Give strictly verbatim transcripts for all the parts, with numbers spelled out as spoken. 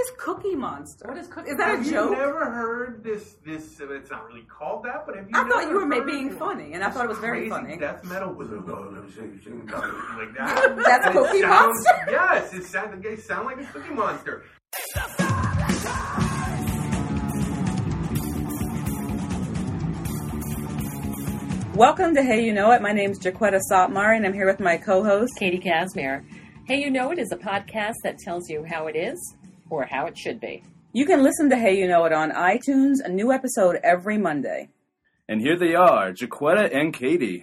is Cookie Monster? What is Cookie Is that have a joke? Have you never heard this, this, uh, it's not really called that, but have you I never thought you were heard being funny, and I thought it was very crazy funny. death metal with a, oh, let me say, sing, like that. That's And it Cookie sounds- Monster? Yes, it sound, they sound like a Cookie Monster. Welcome to Hey You Know It. My name's Jaquetta Sotmar, and I'm here with my co-host, Katie Casimir. Hey You Know It is a podcast that tells you how it is or how it should be. You can listen to Hey You Know It on iTunes, a new episode every Monday. And here they are, Jaquetta and Katie.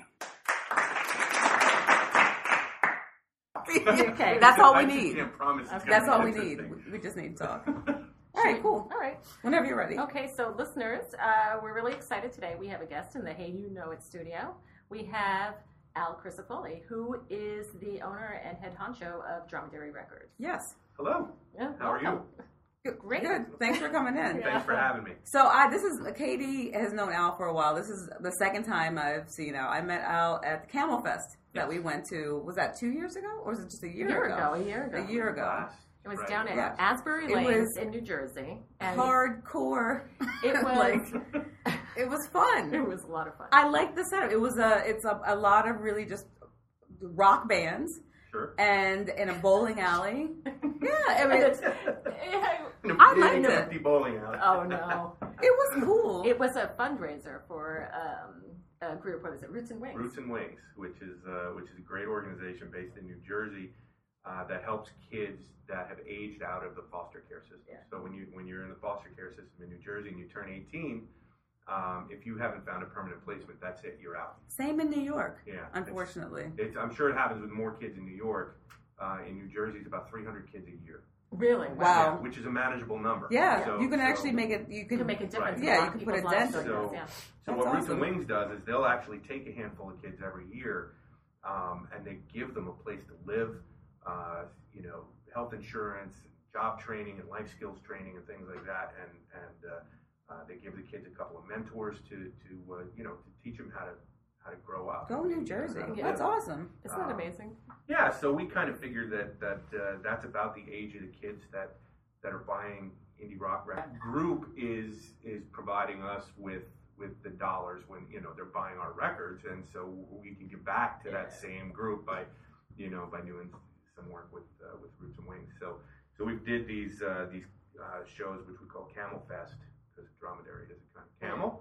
Okay, that's all we I just need. can't promise it's That's gonna all be we need. interesting. We just need to talk. All right, cool. All right. Whenever you're ready. Okay, so listeners, uh, we're really excited today. We have a guest in the Hey You Know It studio. We have Al Crisafulli, who is the owner and head honcho of Dromedary Records. Yes. Hello. Yeah, How are you? welcome. Good. Great. Good. Thanks for coming in. Yeah. Thanks for having me. So I, this is Katie has known Al for a while. This is the second time I've seen Al. I met Al at the Camel Fest that Yes. we went to. Was that two years ago, or was it just a year, A year ago, a year ago. A year ago. Last- It was right. down at Yeah. Asbury It Lanes was in New Jersey. And Hardcore. it was like it was fun. it was a lot of fun. I like the setup. It was a it's a, a lot of really just rock bands Sure. and in a bowling alley. Yeah, I mean it's, In a I big, liked it. empty bowling alley. Oh no. it was cool. It was a fundraiser for um, a group, what is it, Roots and Wings? Roots and Wings, which is uh, which is a great organization based in New Jersey uh, that helps kids that have aged out of the foster care system. Yeah. So when you when you're in the foster care system in New Jersey and you turn eighteen, um, if you haven't found a permanent placement, that's it. You're out. Same in New York. Yeah. Unfortunately. It's, it's I'm sure it happens with more kids in New York. Uh, in New Jersey, it's about three hundred kids a year. Really? Wow. Yeah, which is a manageable number. Yeah, So- you can so- actually make it. You You can can make a difference. Right. in Yeah, a lot you of can put a people's lives dent doing in it. this, yeah. So That's what Roots awesome. and Wings does is they'll actually take a handful of kids every year, um, and they give them a place to live, uh, you know, health insurance, job training, and life skills training, and things like that. And and uh, uh, they give the kids a couple of mentors to to uh, you know to teach them how to how to grow up. go New Jersey. How to Yeah. That's live. awesome. Isn't that Um, amazing? Yeah, so we kind of figured that that uh, that's about the age of the kids that that are buying indie rock records. That group is is providing us with with the dollars when you know they're buying our records, and so we can give back to that same group by you know by doing some work with uh, with Roots and Wings. So so we did these uh, these uh, shows which we call Camel Fest because Dromedary is a kind of camel,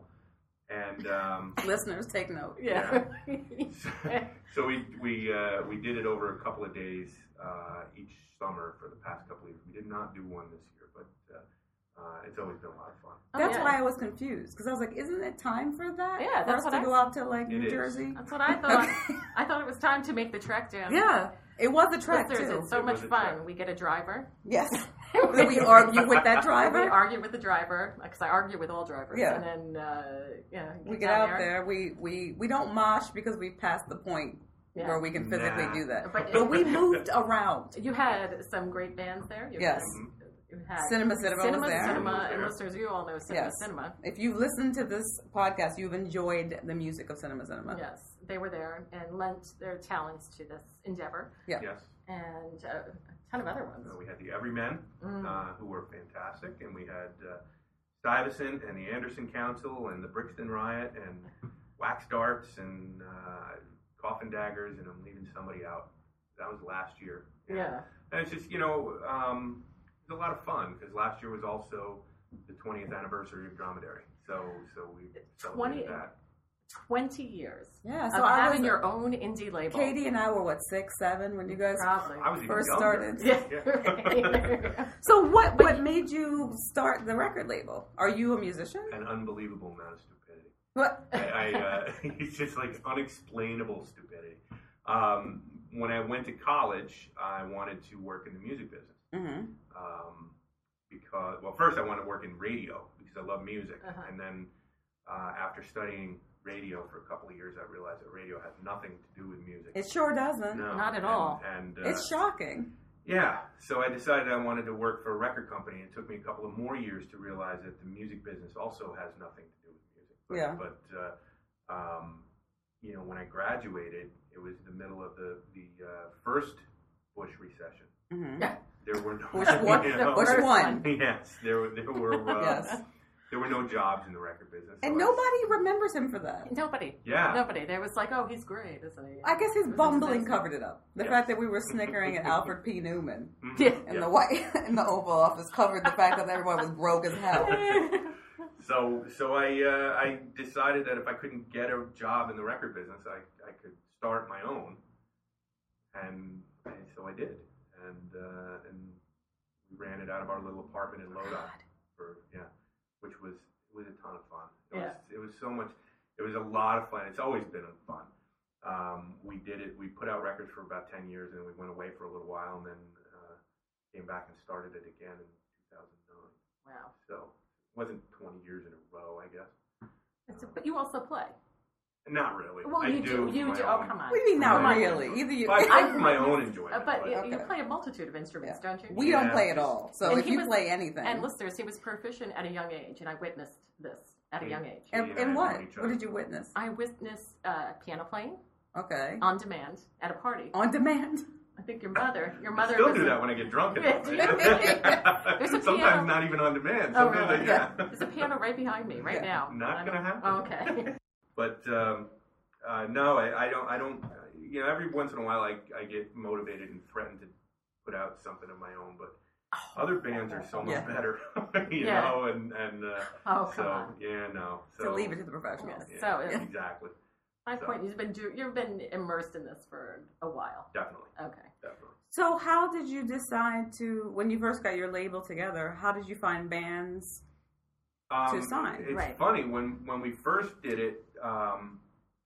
and um, Listeners, take note. Yeah. so, so we we uh, we did it over a couple of days uh, each summer for the past couple of years. We did not do one this year, but uh, uh, it's always been a lot of fun. Oh, That's yeah. why I was confused because I was like, "Isn't it time for that? Yeah, for that's us what to I go out to like It New is. Jersey." That's what I thought. I thought it was time to make the trek down. Yeah, it was a trek Listeners, too. it's so It much was a fun. trek. We get a driver. Yes, Then we argue with that We driver. argue with the driver because I argue with all drivers. Yeah. And then uh, yeah, We get down out there. We we we don't mosh because we passed the point Yeah. where we can physically Nah. do that. But- But we moved around. You had some great bands there. You Yes. Had, you had Cinema Cinema was Cinema there. Cinema, Was and there. listeners, you all know Cinema Yes. Cinema. If you listen to this podcast, you've enjoyed the music of Cinema Cinema. Yes, they were there and lent their talents to this endeavor, Yeah. Yes, and uh, a ton of other ones. uh, we had the Everymen Mm. uh, who were fantastic, and we had uh, Stuyvesant and the Anderson Council and the Brixton Riot and Wax Darts and uh, Coffin Daggers, and I'm leaving somebody out. That was last year. And- Yeah. And it's just, you know, um, it was a lot of fun because last year was also the twentieth anniversary of Dromedary. So so we celebrated twenty that. Twenty years Yeah. of So I having was, your own indie label. Katie and I were what six, seven when you guys Probably. I was even first younger. started. Yeah. So what what made you start the record label? Are you a musician? An unbelievable amount of stupidity. What? I, I uh, it's just like unexplainable stupidity. Um, when I went to college, I wanted to work in the music business. Mm-hmm. Um, because, well, first I wanted to work in radio because I love music. Uh-huh. And then uh, after studying radio for a couple of years, I realized that radio has nothing to do with music. It sure doesn't. No. Not at And- all. And, uh, It's shocking. yeah, so I decided I wanted to work for a record company. It took me a couple of more years to realize that the music business also has nothing to do with music. But, Yeah. But uh, um, you know, when I graduated, it was the middle of the the uh, first Bush recession, Mm-hmm. There were no. Which one? you know, Which one? Yes, there were. There were. Uh, Yes. There were no jobs in the record business. And so I- nobody remembers him for that. Nobody. Yeah. Nobody. They was like, oh, he's great, isn't he? I guess his bumbling amazing. covered it up. The Yes. fact that we were snickering at Alfred P. Newman Mhm. Yeah. in Yeah. the white in the Oval Office covered the fact that everyone was broke as hell. So, so I uh, I decided that if I couldn't get a job in the record business, I, I could start my own, and, and so I did, and uh, and we ran it out of our little apartment in Lodi for yeah, which was it was a ton of fun. It Yeah. was it was so much. It was a lot of fun. It's always been fun. Um, we did it. We put out records for about ten years, and we went away for a little while, and then uh, came back and started it again in two thousand nine. Wow. So it wasn't twenty years in a row, I guess. It's a- but you also play. Not really. Well, I you do. do. You for my do. Oh, own- come on. What do you mean not Come on. really? Either you I play for my own enjoyment. Uh, but but- you, you Okay. play a multitude of instruments, Yeah. don't you? we don't Yeah. play at all. So And if he you was- play anything. And listeners, he was proficient at a young age, and I witnessed this at a Yeah. young age. And, Katie and and I what? know each What other. did you witness? I witnessed uh, piano playing Okay. on demand at a party. On demand. I think your mother, your I mother still was do a- that when I get drunk. Yeah. There's a Sometimes piano- not even on demand. Oh, Sometimes really? I- yeah. There's a piano right behind me right Yeah. now. Not I gonna don't- happen. Oh, okay. But um, uh, no, I, I don't. I don't. You know, every once in a while, I, I get motivated and threaten to put out something of my own. But other bands are so much Yeah. better, you Yeah. know. And and uh, Oh, come so on. yeah, no. So To leave it to the professionals. Yes. Yeah, So, uh, exactly, My So- point, you've been do, you've been immersed in this for a while. definitely, Okay. definitely. So how did you decide to, when you first got your label together, how did you find bands? Um, To sign, It's right. funny when when we first did it, um,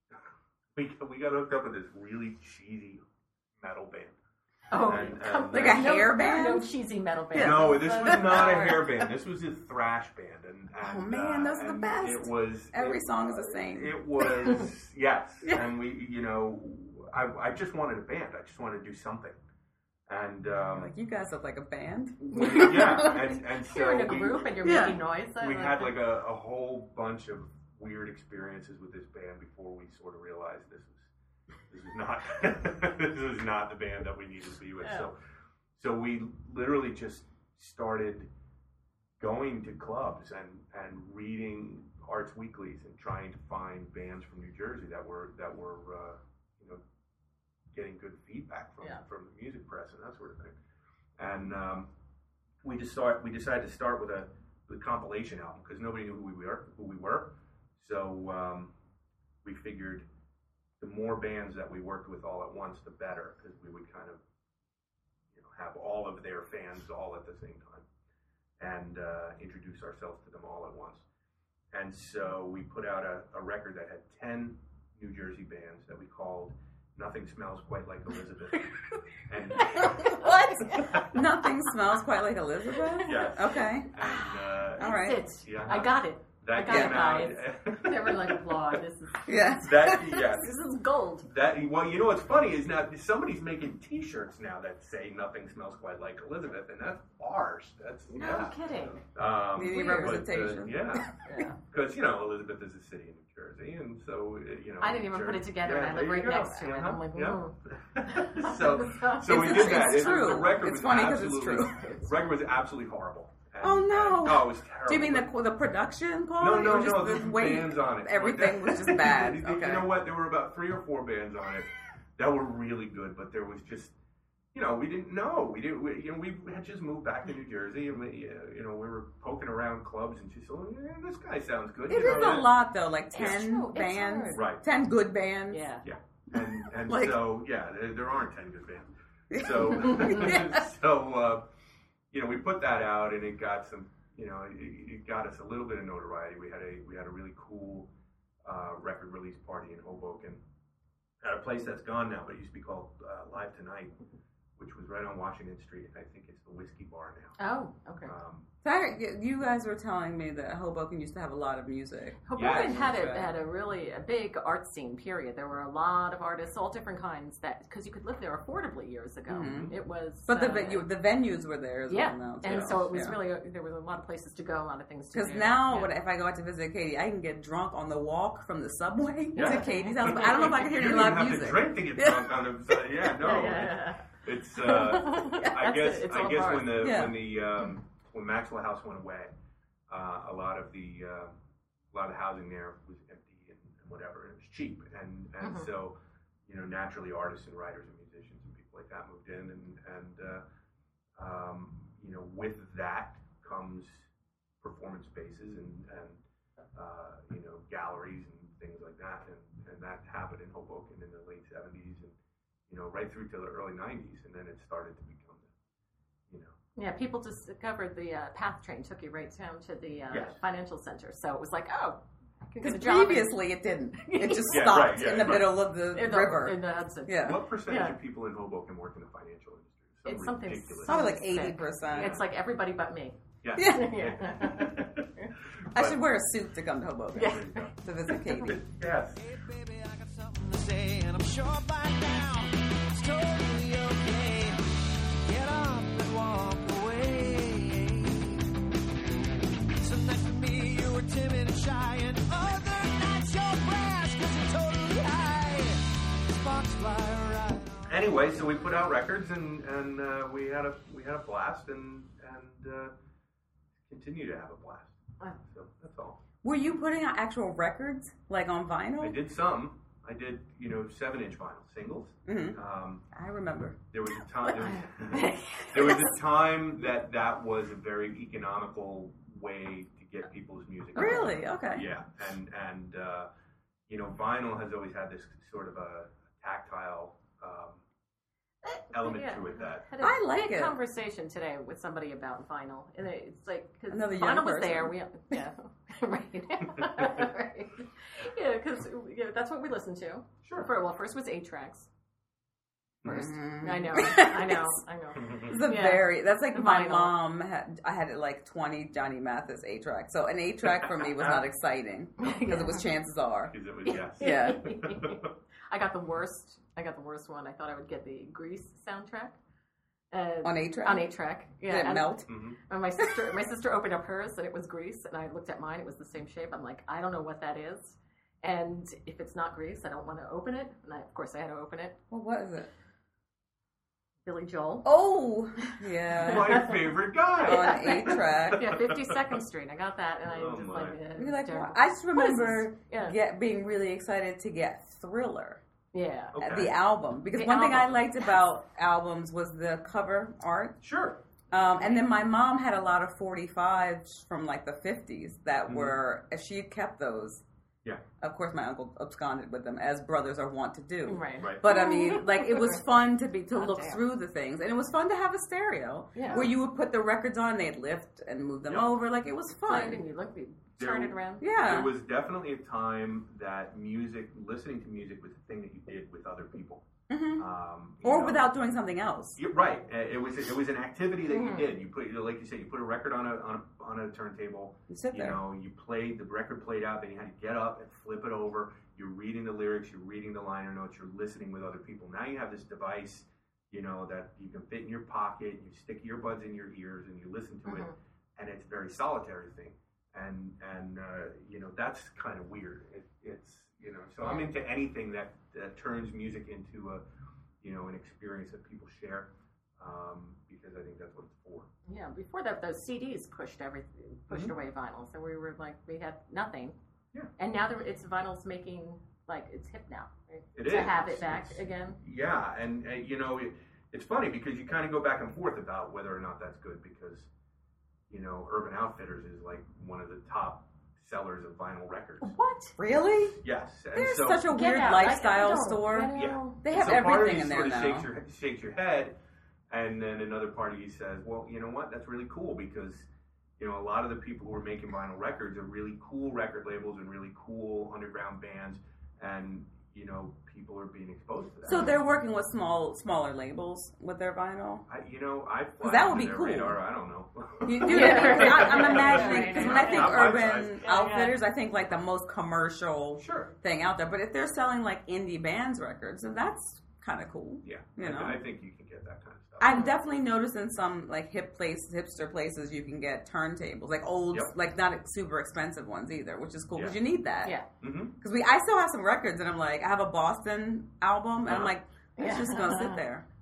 we we got hooked up with this really cheesy metal band. Oh, And- come- and, Like uh, a hair no, band? No cheesy metal band. No, this was not a Sorry. hair band. This was a thrash band, and, and Oh, man, uh, those are the and best. It was Every it- song is the same. It was yes, Yeah. and we, you know, I I just wanted a band. I just wanted to do something, and um, Like, you guys look like a band. we- yeah, and and so You're in a we, group and you're Yeah. making noise. I we like had it. like a, a whole bunch of weird experiences with this band before we sort of realized this was this was not this was not the band that we needed to be with. So so we literally just started going to clubs and, and reading arts weeklies and trying to find bands from New Jersey that were that were uh, you know getting good feedback from Yeah. from the music press and that sort of thing. And um, we just start we decided to start with a with a compilation album because nobody knew who we were who we were. So um, we figured the more bands that we worked with all at once, the better, because we would kind of you know have all of their fans all at the same time and uh, introduce ourselves to them all at once. And so we put out a, a record that had ten New Jersey bands that we called Nothing Smells Quite Like Elizabeth. And What? Nothing smells quite like Elizabeth? Yes. Okay. and uh, All right. That's it. Yeah. I got it. that I got came it, out. Never like applaud. This is Yeah. that yes. this is gold. That well, you know what's funny is now somebody's making T-shirts now that say "Nothing smells quite like Elizabeth," and that's ours. That's No yeah. kidding. Um, Needing Weird. but, uh, representation. yeah, Yeah. because you know Elizabeth is a city in New Jersey, and so uh, you know. I didn't even New put it Jersey- together, Yeah, and I live there you right go. next to it. Uh-huh, I'm like, yeah. so, so we It's- did that. it's It- true. The record It's was funny 'cause it's absolutely- true. The record was absolutely horrible. And- Oh, no. and- oh, it was terrible. Do you mean the the production No, quality? no, or just no. the The way bands on it. everything was just bad? You Okay. know what? There were about three or four bands on it that were really good, but there was just, you know, we didn't know. We didn't. We, you know, we had just moved back to New Jersey, and we, uh, you know, we were poking around clubs and just, oh, yeah, this guy sounds good. It you is know, a and- lot though, like It's ten true. It's bands, hard. Right. ten good bands. Yeah. Yeah. And and Like- so yeah, there, there aren't ten good bands. So Yeah. so uh, you know, we put that out, and it got some. You know, it, it got us a little bit of notoriety. We had a we had a really cool uh, record release party in Hoboken at a place that's gone now, but it used to be called uh, Live Tonight, which was right on Washington Street. I think it's the Whiskey Bar now. Oh, okay. Um, Tyler, you guys were telling me that Hoboken used to have a lot of music. Hoboken Yes. had a Right. had a really a big art scene. Period. There were a lot of artists, all different kinds. That because you could live there affordably years ago. Mhm. It was, But the uh, venue, the venues were there as yeah, well now. Too. and so it was Yeah. really a, there was a lot of places to go, a lot of things to do. Because now, yeah. when, if I go out to visit Katie, I can get drunk on the walk from the subway Yeah. to Katie's house. But I don't know if I can hear you any don't live have music. to drink to get Yeah. drunk on a yeah no. yeah, yeah, It's uh, Yeah, I that's guess it. It's I all guess bars. when the Yeah. when the um, when Maxwell House went away, uh, a lot of the uh, a lot of the housing there was empty and, and whatever, and it was cheap, and and Mhm. so you know naturally artists and writers and musicians and people like that moved in, and and uh, um, you know with that comes performance spaces and and uh, you know galleries and things like that, and and that happened in Hoboken in the late seventies and you know right through to the early nineties, and then it started to become you know. Yeah, people discovered the uh, PATH train took you right down to the uh, Yes. financial center. So it was like, oh, I can Because get a job in- previously it didn't. It just Yeah, stopped right, yeah, in the right. middle of the in the, river. in the Hudson. Yeah. What percentage Yeah. of people in Hoboken work in the financial industry? Some It's something ridiculous. Probably like Sick. eighty percent. It's like everybody but me. Yeah. Yeah. Yeah. I should wear a suit to come to Hoboken Yeah. There you go. to visit Katie. Yes. Baby, I got something to say, and I'm sure by now it's totally okay. Get up and walk away. Some nights with me you were timid and shy, and other nights you're brash 'cause you're totally high. Sparks fly right. Anyway, so we put out records and and uh, we had a we had a blast and and uh, continue to have a blast. Wow. So that's all. Were you putting out actual records, like on vinyl? I did some. I did you know seven inch vinyl singles. Mhm. Um, I remember. there was a time. There was, there was a time that that was a very economical way to get people's music. out. Really? Okay. Yeah, and and uh, you know, vinyl has always had this sort of a tactile um, element Yeah. to it that Had a I like big it. conversation today with somebody about vinyl, and it's like because Another young vinyl was person. there. We yeah, right, right. Yeah, because yeah, that's what we listened to. Sure. For, well, first was eight tracks. First, Mhm. I know, I know, I know. It's a Yeah. very, that's like my Vinyl. mom had, I had like twenty Johnny Mathis eight tracks. So an eight track for me was not exciting because it was Chances Are. because it was yes. Yeah. I got the worst. I got the worst one. I thought I would get the Grease soundtrack. Uh, On eight track? on eight track, yeah. Did it and- melt? Mhm. And my sister, my sister opened up hers, and it was Grease. And I looked at mine; it was the same shape. I'm like, I don't know what that is. And if it's not Grease, I don't want to open it. And I, of course, I had to open it. Well, what is it? Billy Joel. Oh, yeah. My favorite guy. On eight track. Yeah, fifty-second Street. I got that, and I Oh, just my. like, yeah, You're like, terrible. I just What is remember this? Yeah. get being really excited to get Thriller, Yeah. Okay. the album, because The one thing I album. liked about albums was the cover art. Sure. Um, and then my mom had a lot of forty-fives from like the fifties that Mhm. were, she kept those. Yeah. Of course, my uncle absconded with them, as brothers are wont to do. Right. Right. But I mean, like it was fun to be to God look damn. through the things, and it was fun to have a stereo Yeah. where you would put the records on, they'd lift and move them Yeah. over. Like it was Fun. fun. And you look, you There- turn it around. Yeah. There was definitely a time that music, listening to music, was a thing that you did with other people. hmm Um, you Or know, without doing something else. You're right. Uh, It was it was an activity that Mhm. you did. You put you know, like you said, you put a record on a on a, on a turntable. You sit You there. know, you played the record played out. Then you had to get up and flip it over. You're reading the lyrics. You're reading the liner notes. You're listening with other people. Now you have this device, you know, that you can fit in your pocket. You stick earbuds in your ears and you listen to it, Mhm. and it's a very solitary thing. And and uh, you know that's kind of weird. It, it's you know, so I'm into anything that that turns music into a you know, an experience that people share, um, because I think that's what it's for. Yeah, before that, those C Ds pushed everything, pushed Mhm. away vinyl. So we were like, we had nothing. Yeah. And now there, it's vinyl's making, like, it's hip now. Right? It to is. have it It's- back it's- again. Yeah, and, and you know, it, it's funny because you kind of go back and forth about whether or not that's good because, you know, Urban Outfitters is like one of the top sellers of vinyl records. What? Really? Yes, and They're so such a Get weird out. I- I lifestyle don't- store. I know. Yeah. They And have so part of everything you in there sort of now. Shakes your, shakes your head, and then another part of you says, "Well, you know what? That's really cool because you know a lot of the people who are making vinyl records are really cool record labels and really cool underground bands, and you know people are being exposed to that. So they're working with small, smaller labels with their vinyl. I, you know, I fly that would under be their cool. Radar, I don't know. You, you Yeah. know, I, I'm imagining because when I think Not my Urban size. Yeah, Outfitters, I think like the most commercial Sure. thing out there. But if they're selling like indie bands records, then that's kind of cool. Yeah. You I, know. I think you can get that kind of stuff. I've definitely noticed in some like hip places, hipster places, you can get turntables, like old, Yep. like not super expensive ones either, which is cool because Yeah. you need that. Yeah. Mm-hmm. Because we, I still have some records, and I'm like, I have a Boston album, and I'm Uh-huh. like, it's Yeah. just gonna sit there.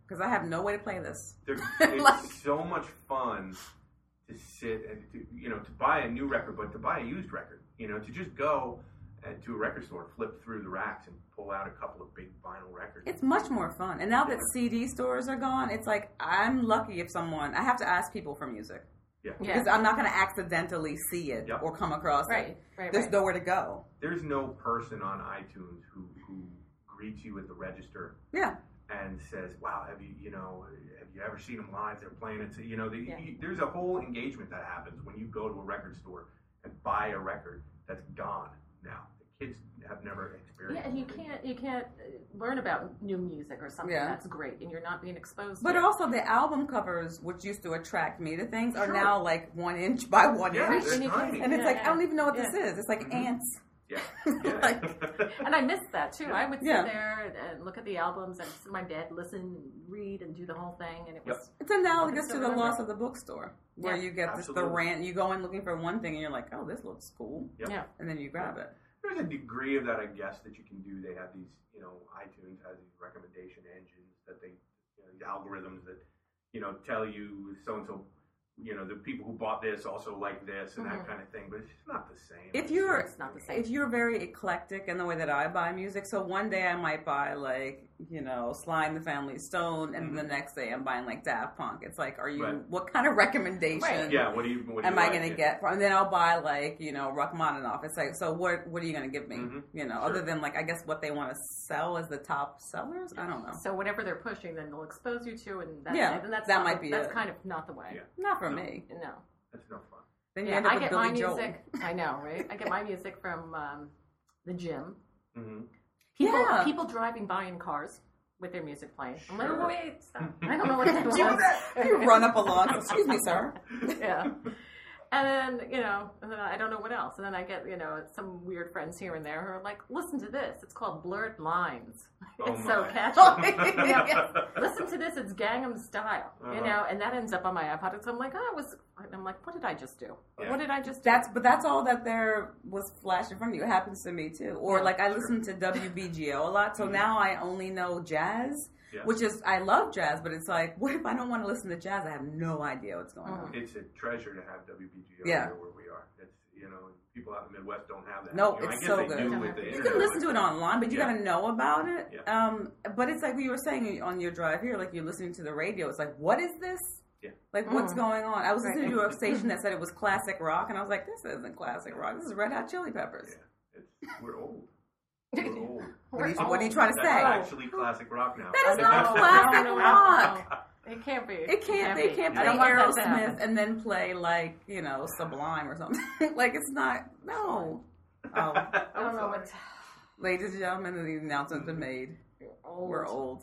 because I have no way to play this. There- It's Like- so much fun to sit and to, you know, to buy a new record, but to buy a used record, you know, to just go and to a record store, flip through the racks, and pull out a couple of big vinyl records. It's much more fun. And now that C D stores are gone, it's like I'm lucky if someone I have to ask people for music yeah. Yeah. because I'm not going to accidentally see it Yep. or come across Right, it. right, There's right. nowhere to go. There's no person on iTunes who who greets you at the register Yeah. and says, "Wow, have you you know have you ever seen them live? They're playing it." You know, the, Yeah. you, there's a whole engagement that happens when you go to a record store and buy a record that's gone now. The kids have never experienced. Yeah, and you it. can't you can't uh, learn about new music or something Yeah. that's great, and you're not being exposed. But to it. also the album covers, which used to attract me to things, are Sure. now like one inch by one Yeah, inch. they're and you can- tiny. And it's Yeah, like, yeah. I don't even know what Yeah. this is. It's like Mhm. ants. Yeah, yeah. Like- And I missed that too. I would sit Yeah. there and, and look at the albums and sit in my bed, listen, and read, and do the whole thing. And it Yep. was It's analogous It's to a the number. loss of the bookstore, where Yeah. you get this, the Absolutely. rant. You go in looking for one thing, and you're like, oh, this looks cool. Yep. yeah. And then you grab it. There's a degree of that, I guess, that you can do. They have these, you know, iTunes has these recommendation engines that they, you know, these algorithms that, you know, tell you so and so, you know, the people who bought this also like this and Mhm. that kind of thing. But it's just not the same. If you're It's not the same. if you're very eclectic in the way that I buy music, so one day I might buy like, you know, Sly and the Family Stone, and Mhm. the next day I'm buying like Daft Punk. It's like, are you Right. what kind of recommendation Right. yeah, what do you? What do am you I like? going to Yeah. get? And then I'll buy like, you know, Rachmaninoff. It's like, so what what are you going to give me? Mhm. You know, Sure. other than like, I guess what they want to sell as the top sellers. I don't know. So whatever they're pushing, then they'll expose you to, and that's Yeah, it. And that's that not, might be that's it. kind of not the way. Yeah. Not for No. me. No. That's no fun. Then you Yeah, end up I with get Billy my Joel. music. I know, right? I get my music from um, the gym. Mm-hmm. People, Yeah. people driving by in cars with their music playing. I'm like, Sure. wait, stop. I don't know what that Do was. that. You run up along. Excuse me, sir. Yeah. And then, you know, and then I don't know what else. And then I get, you know, some weird friends here and there who are like, listen to this. It's called Blurred Lines. Oh It's so my. catchy. You know, listen to this. It's Gangnam Style. You Uh-huh. know, and that ends up on my iPod. And so I'm like, oh, it was, and I'm like, what did I just do? Yeah. What did I just do? That's but that's all that there was flashed in front of you. It happens to me too. Or Yeah, like I listen to W B G O a lot, so Mhm. now I only know jazz, Yeah. which is I love jazz, but it's like, what if I don't want to listen to jazz? I have no idea what's going on. It's a treasure to have W B G O Yeah. here where we are. It's, you know, people out in the Midwest don't have that. No, you know, it's I guess so they good. do Don't with have the it. You internet, can listen to it but- online, but you Yeah. got to know about it. Yeah. Um, but it's like we were saying on your drive here, like you're listening to the radio. It's like, what is this? Yeah. Like, what's Mm. going on? I was Right. listening to a station that said it was classic rock, and I was like, this isn't classic rock. This is Red Hot Chili Peppers. Yeah. It's, we're old. We're old. What are you, We're what are you old. trying to That's say? actually classic rock now. That is I not know. classic No, no, no, rock. no. It can't be. It can't. They can't I play don't want that to Aerosmith happen. and then play like you know Sublime or something. Like it's not. No. Oh, I don't know what. ladies and gentlemen, the announcement's been made. Old. We're old.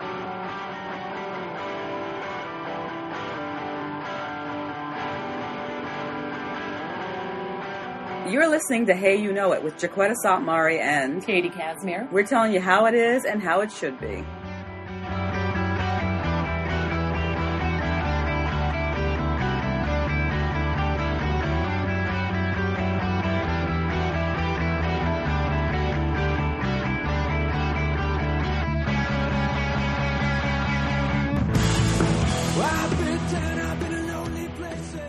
Mhm. You're listening to Hey You Know It with Jaquetta Sotmari and Katie Casimir. we're telling you how it is and how it should be. I've been down, I've been in lonely places.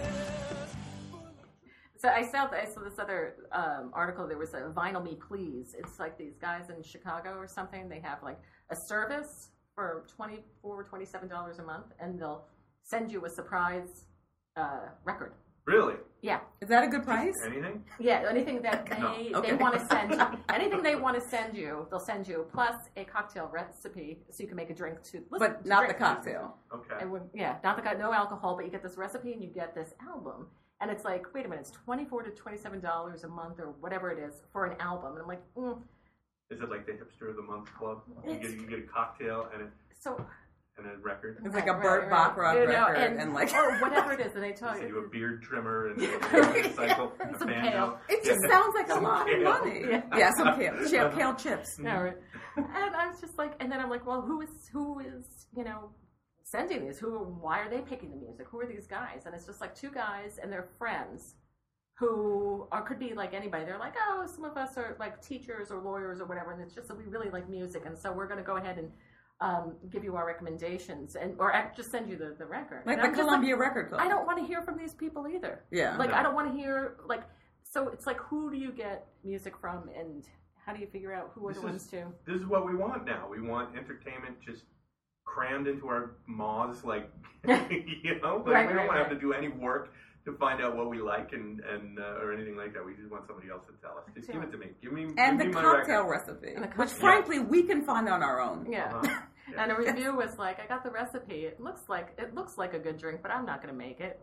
So I saw, I saw this other um, article. There was a Vinyl Me Please. It's like these guys in Chicago or something. They have like a service for twenty-four dollars, twenty-seven dollars a month, and they'll send you a surprise uh, record. Really? Yeah, Is that a good price? Anything? yeah. Anything that they No. Okay. they want to send you, anything they want to send you, they'll send you. Plus a cocktail recipe, so you can make a drink to. Listen, But to not the drink. cocktail. Okay. And when, yeah, not the no alcohol, but you get this recipe and you get this album. And it's like, wait a minute, it's twenty-four to twenty-seven dollars a month or whatever it is for an album. And I'm like, mm. Is it like the hipster of the month club? You It's- get, you get a cocktail and a, so and a record. It's like a Right, Burt right, Bacharach right. You know, record, and, and like or whatever it is, and they tell They send you a you. beard trimmer and a cycle, a Some banjo. kale. it just sounds like a Some lot of kale. money. Yeah. Yeah, some kale, kale, kale chips. Yeah, right. And I was just like, and then I'm like, well, who is who is you know sending these? Who? Why are they picking the music? Who are these guys? And it's just like two guys and their friends. Who or could be like anybody. They're like, oh, some of us are like teachers or lawyers or whatever, and it's just that we really like music, and so we're going to go ahead and um, give you our recommendations, and or act- just send you the, the record. Like And the I'm just Columbia Record Club. I don't want to hear from these people either. Yeah. Like No. I don't want to hear like. So it's like, who do you get music from, and how do you figure out who are This the is- ones to? This is what we want now. We want entertainment just crammed into our maws, like you know. Like Right, we don't right, want to have right. to do any work to find out what we like and and uh, or anything like that. We just want somebody else to tell us. Just give it to me. Give me and give the me my cocktail record. recipe, And the which cocktail. frankly we can find on our own. Yeah. Uh-huh. Yeah. And a review was like, I got the recipe. It looks like it looks like a good drink, but I'm not going to make it.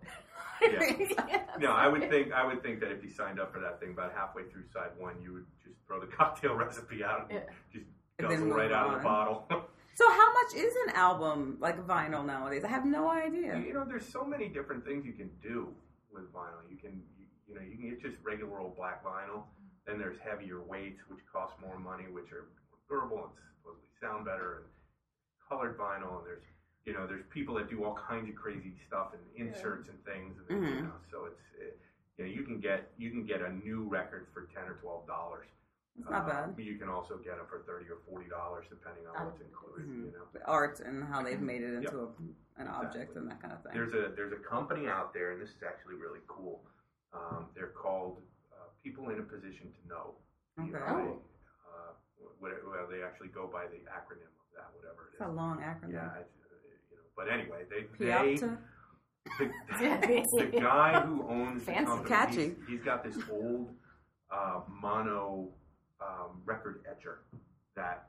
Yeah. No, I would think I would think that if you signed up for that thing, about halfway through side one, you would just throw the cocktail recipe out and Yeah. just And then guzzle move right out of on. the bottle. So how much is an album like vinyl nowadays? I have no idea. You know, there's so many different things you can do with vinyl. You can, you, you know, you can get just regular old black vinyl. Then there's heavier weights, which cost more money, which are more durable and supposedly sound better. And colored vinyl, and there's, you know, there's people that do all kinds of crazy stuff and inserts and things. And, Mhm. You know, so it's, it, you know, you can get you can get a new record for ten or twelve dollars. It's not bad. You can also get them for thirty or forty dollars, depending on what's included. Mhm. You know. The art and how they've made it into Yep. a, an object Exactly. and that kind of thing. There's a there's a company out there, and this is actually really cool. Um, they're called uh, People in a Position to Know. Okay. You know, Oh. they, uh, what, well, they actually go by the acronym of that, whatever it It's a is. long acronym. Yeah, it's, uh, you know. But anyway, they Piapta? they the, the guy who owns the Fancy. company, Catchy. He's, he's got this old uh, mono um, record etcher that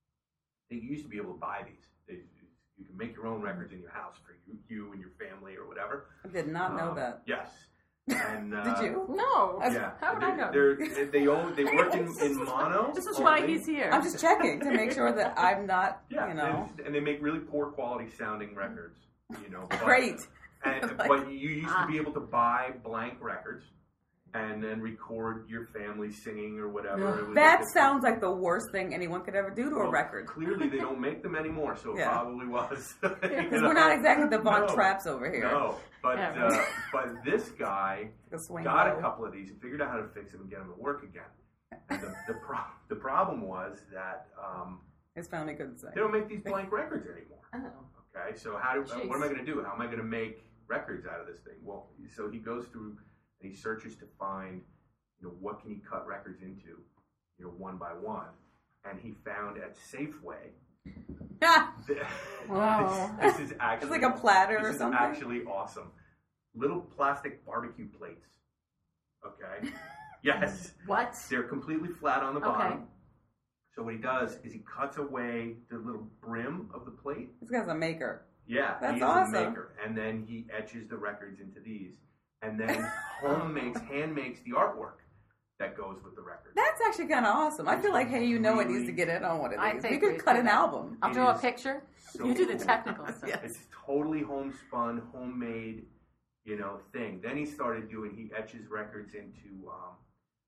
they used to be able to buy these. They, you can make your own records in your house for you, you and your family or whatever. I did not know Um, that. Yes. And, uh, Did you? No. Yeah. How would I know? They're, they're, they own. They work in, in mono. This is why only. he's here. I'm just checking to make sure that I'm not, Yeah. you know. And, and they make really poor quality sounding records. You know. But, Great. And Like- but you used to be able to buy blank records and then record your family singing or whatever. It was That like a- sounds like the worst thing anyone could ever do to a well, record. Clearly, they don't make them anymore, so it Yeah. probably was. Because we're not exactly the Von No. Trapps over here. No, but Yeah, uh, right. but this guy The swing got low. a couple of these and figured out how to fix them and get them to work again. And the the, pro- the problem was that um, His family couldn't sing. they don't make these blank records anymore. Oh. Okay, so how do Jeez. what am I going to do? How am I going to make records out of this thing? Well, so he goes through and he searches to find, you know, what can he cut records into, you know, one by one, and he found at Safeway. Wow. This, this is actually It's like a platter this or is something? actually awesome. Little plastic barbecue plates. Okay. Yes. What? They're completely flat on the bottom. Okay. So what he does is he cuts away the little brim of the plate. This guy's a maker. Yeah, That's he is awesome. a maker, and then he etches the records into these, and then home makes, hand makes the artwork that goes with the record. That's actually kind of awesome. I feel like, hey, you know, it needs to get in on one of I these. think We we could cut do an that. album. I'll It draw a is picture. so You do the cool. technical stuff. Yes. It's totally homespun, homemade, you know, thing. Then he started doing. He etches records into um,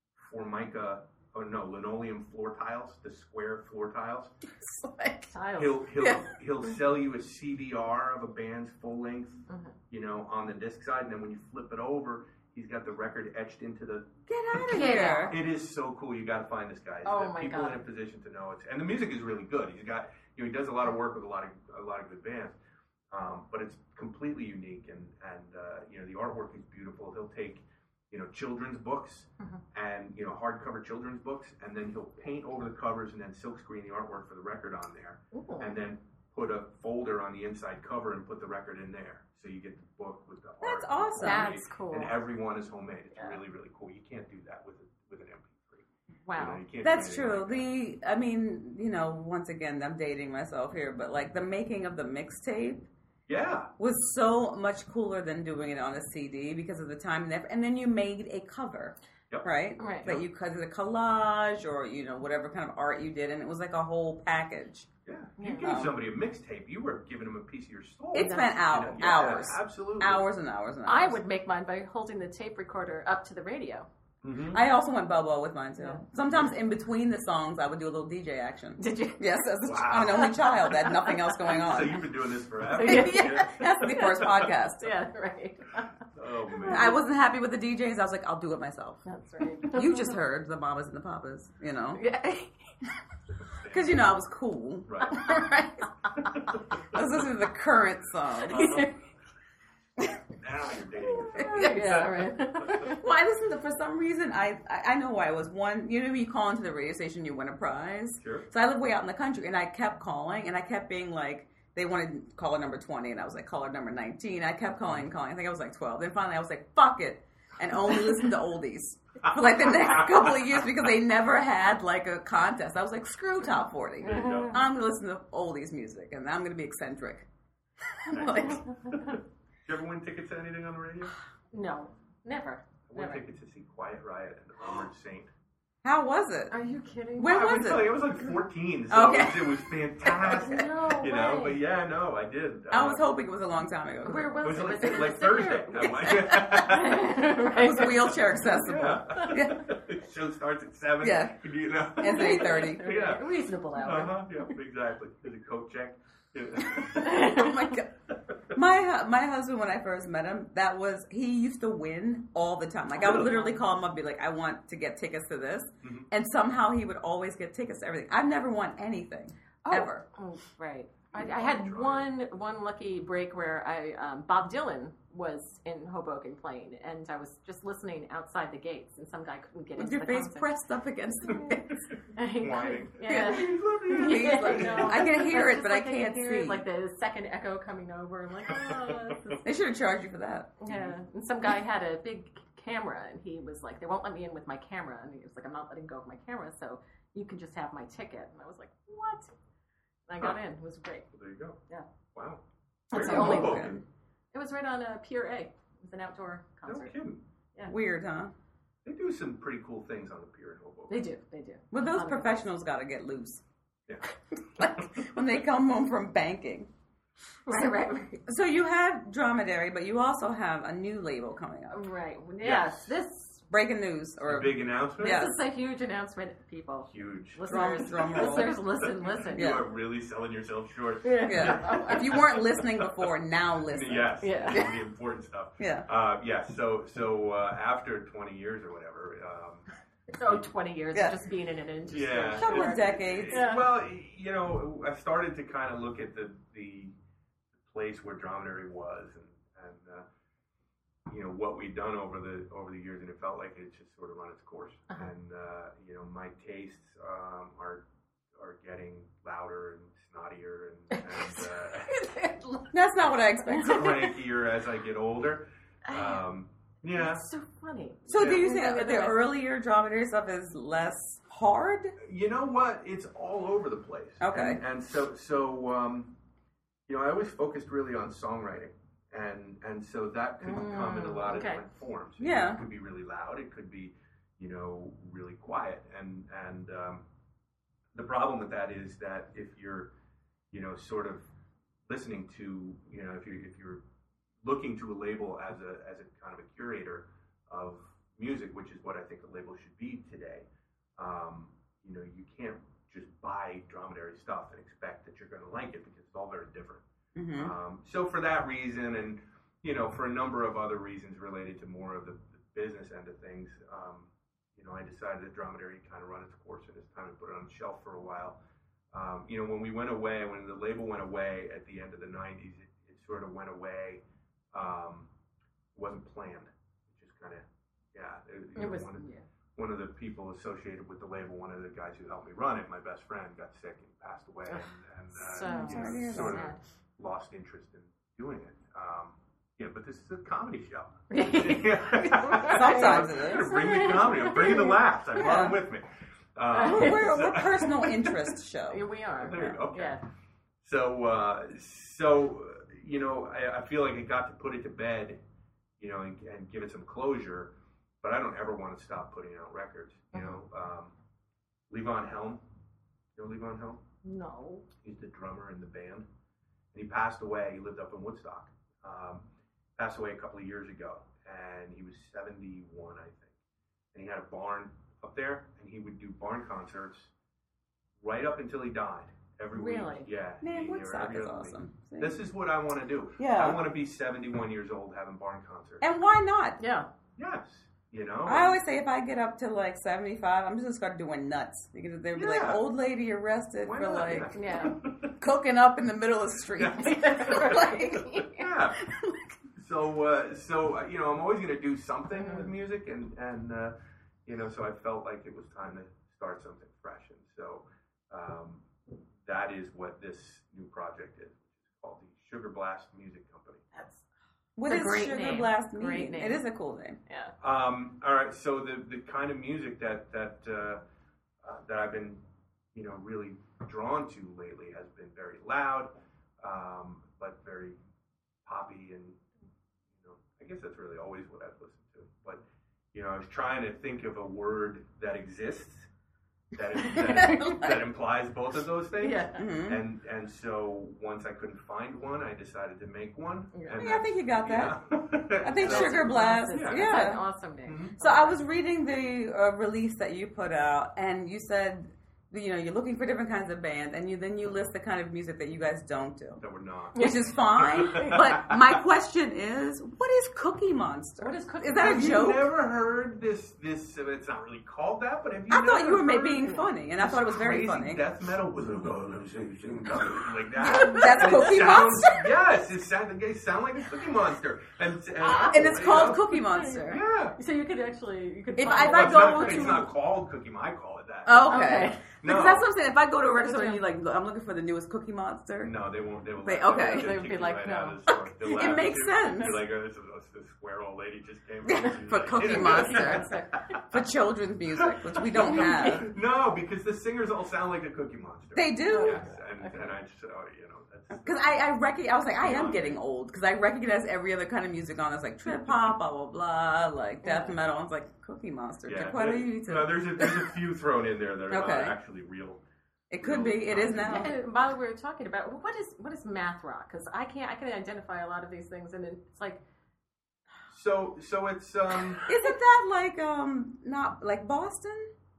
Formica. Oh no, linoleum floor tiles, the square floor tiles. It's like, Tiles. He'll he'll Yeah. he'll sell you a C D R of a band's full length, Mhm. you know, on the disc side, and then when you flip it over, he's got the record etched into the. get out of Get here. It is so cool. You got to find this guy. Oh, The my people God. in a position to know it, and the music is really good. He's got, you know, he does a lot of work with a lot of a lot of good bands, um, but it's completely unique, and and uh, you know, the artwork is beautiful. He'll take, you know, children's books Mhm. and, you know, hardcover children's books, and then he'll paint over the covers and then silkscreen the artwork for the record on there, Ooh. and then put a folder on the inside cover and put the record in there, so you get the book with the That's art. awesome. homemade, That's cool. And everyone is homemade. It's Yeah. really really cool. You can't do that with a, with an M P three. Wow. You know, you can't do That's anything true. like that. The, I mean, you know, once again, I'm dating myself here, but like the making of the mixtape Yeah. was so much cooler than doing it on a C D because of the time and effort. And then you made a cover, Yep. right? Right. That you cut a collage or, you know, whatever kind of art you did, and it was like a whole package. Yeah. You Yeah. gave somebody a mixtape, you were giving them a piece of your soul. It spent You hours, know, yeah, hours, Absolutely. hours and hours and hours. I would make mine by holding the tape recorder up to the radio. Mm-hmm. I also went Bobo with mine too. Yeah. Sometimes in between the songs, I would do a little D J action. Did you? Yes, as a, Wow. I'm an only child that had nothing else going on. So you've been doing this forever. yeah, that's the first podcast. Yeah, right. Oh man. I wasn't happy with the D Js. I was like, I'll do it myself. That's right. You just heard the mamas and the papas, you know. Yeah. Because, you know, I was cool. Right. Right. I was listening to the current song. Now you're dating. Yeah, right. Well, I listened to, for some reason, I, I I know why it was. One, you know, when you call into the radio station, you win a prize. Sure. So I live way out in the country, and I kept calling, and I kept being like, they wanted caller number twenty, and I was like, caller number nineteen. I kept calling and calling. I think I was like twelve. Then finally, I was like, fuck it, and only listen to oldies for like the next couple of years because they never had like a contest. I was like, screw top forty. There you go. I'm gonna listen to oldies music, and I'm gonna be eccentric. Like, Did you ever win tickets to anything on the radio? No, never. I won Never. tickets to see Quiet Riot and Armored Saint. how was it? Are you kidding? Where I was would it? tell you, I was like fourteen, so Okay. it, was, it was fantastic. No you know, way. but yeah, no, I did. I was Uh, hoping it was a long time ago. Where It was was it? like, Was it in like the Thursday. city? I'm like- It was wheelchair accessible. Yeah. Yeah. Show starts at seven. Yeah. You know. It's eight thirty. Yeah. Reasonable hour. Uh-huh. Yeah, exactly. There's a coat check. Oh my god. My hu- my husband, when I first met him, that was he used to win all the time. Like I would literally call him up, and be like, "I want to get tickets to this," Mhm. and somehow he would always get tickets to everything. I've never won anything Oh. ever. Oh, right. I, I had one one lucky break where I um, Bob Dylan was in Hoboken playing, and I was just listening outside the gates, and some guy couldn't get With into your the face concert. pressed up against the face. And he Whining. couldn't- Yeah. He's Yeah, like, know. I can hear It's it, just but I like can't hear see. it, like the second echo coming over. I'm like, oh, this is They should have charged you for that. Yeah, and some guy had a big camera, and he was like, "They won't let me in with my camera," and he was like, "I'm not letting go of my camera, so you can just have my ticket." And I was like, "What?" And I got in. It was great. Well, there you go. Yeah. Wow. That's Where the in only Hoboken? one. It was right on uh, Pier A. It was an outdoor No concert. kidding. Weird, huh? They do some pretty cool things on the pier in Hoboken. They do. They do. Well, those Um, professionals got to get loose. Yeah. Like when they come home from banking. Right, right, right. So you have Dromedary, but you also have a new label coming up. Right. Yes. Yes. This. Breaking news, or A big announcement? Yeah. This is a huge announcement, people. Huge. Listeners, drum roll. listeners, listen, listen. Yeah. You are really selling yourself short. yeah. If you weren't listening before, now listen. Yes. Yeah. This is the important stuff. Yeah. Uh, yes. So, so uh, after twenty years or whatever, um, So twenty years Yeah. of just being in an industry. Yeah. Couple Sure. of decades. Yeah. well, you know, I started to kind of look at the the place where Dromedary was, and and uh, you know what we'd done over the over the years, and it felt like it just sort of run its course. Uh-huh. And uh, you know, my tastes um, are are getting louder and snottier and, and uh, That's not what I expected. crankier as I get older. Um, yeah. It's so funny. So do you Yeah. think the earlier Dromedary stuff is less hard? You know what? It's all over the place. Okay. And, and so, so um, you know, I always focused really on songwriting, and and so that could Mm, come in a lot of okay. different forms. Yeah. It could be really loud. It could be, you know, really quiet. And and um, the problem with that is that if you're, you know, sort of listening to, you know, if you if you're looking to a label as a as a kind of a curator of music, which is what I think a label should be today. Um, you know, you can't just buy Dromedary stuff and expect that you're going to like it because it's all very different. Mm-hmm. Um, so for that reason, and you know, for a number of other reasons related to more of the, the business end of things, um, you know, I decided that Dromedary kind of run its course, and it's time to put it on the shelf for a while. Um, you know, when we went away, when the label went away at the end of the nineties, it, it sort of went away. Um, it wasn't planned. It just kind of, yeah. It, you It know, was, one of, yeah. one of the people associated with the label, one of the guys who helped me run it, my best friend, got sick and passed away, and, and uh, So you know, sorry to hear sort that. of lost interest in doing it. Um, yeah, but this is a comedy show. Sometimes it I'm is. gonna bring the comedy. I'm bringing the laughs. I brought them with me. Um, We're, we're, we're so- personal interest show. Yeah, we are. There you go. Okay. Yeah. So, uh, so you know, I, I feel like I got to put it to bed, you know, and, and give it some closure. But I don't ever want to stop putting out records. You know, um, Levon Helm. You know Levon Helm? No. He's the drummer in the band, and he passed away. He lived up in Woodstock. Um, passed away a couple of years ago, and he was seventy-one, I think. And he had a barn up there, and he would do barn concerts right up until he died. Every Really? week, yeah. Man, he- or Woodstock every is other week. awesome. See? This is what I want to do. Yeah. I want to be seventy-one years old having barn concerts. And why not? Yeah. Yes. You know, I always say if I get up to like seventy-five, I'm just gonna start doing nuts because they'd be like Yeah. old lady arrested Why for not? like Yeah. cooking up in the middle of the street. Like, yeah. So, uh, so uh, you know, I'm always going to do something Mhm. with music, and and uh, you know, so I felt like it was time to start something fresh, and so um, that is what this new project is. It's called the Sugar Blast Music Company. That's what It's a does great Sugar name. Blast mean? Great name. It is a cool name. yeah. Um, all right, so the the kind of music that that uh, uh, that I've been, you know, really drawn to lately has been very loud, um, but very poppy, and you know, I guess that's really always what I've listened to. But you know, I was trying to think of a word that exists that that, that implies both of those things. Yeah. Mhm. And and so once I couldn't find one, I decided to make one. Yeah. And Yeah, I think you got that. yeah. I think So- Sugar Blast. That's Yeah. an awesome name. Mhm. So I was reading the uh, release that you put out, and you said, you know, you're looking for different kinds of bands, and you then you list the kind of music that you guys don't do, That we're not. which is fine. But my question is, what is Cookie Monster? What is Cookie Is that a Have you joke? never heard this? This uh, it's not really called that, but have you? I thought never you were ma- heard being funny, and I thought it was very crazy funny. Death metal was like that. That's And it Cookie sounds- Monster? Yes, it sounds. They sound like a Cookie Monster, and and, And it's you called know, Cookie Monster. Yeah. So you could actually you could If find I- if Well, I it's, go not, to- it's not called Cookie Monster. I call it that. Okay. Okay. No. Because that's what I'm saying. If I go to a record store and you like, look, I'm looking for the newest Cookie Monster. No, they won't. They will. They- laugh. okay. They'll They would kick be you like, right no. out of the store. They'll It laugh makes at you. sense. You're like, oh, this, is, this square old lady just came For Cookie Monster. For children's music, which we don't have. No, because the singers all sound like a Cookie Monster. They do. Yes, and, and I just, oh, you know, that's. Because I, I reckon I was like, I am getting old because I recognize every other kind of music on. It's like trip hop, blah blah blah, like death metal. I was like Cookie Monster. Yeah, Why do there- you need to? no, there's a there's a few thrown in there that are Okay. not actually real. It could be. It is now. And while we were talking about what is what is math rock? Because I can't I can identify a lot of these things, and it's like So so it's um Isn't that like um not like Boston?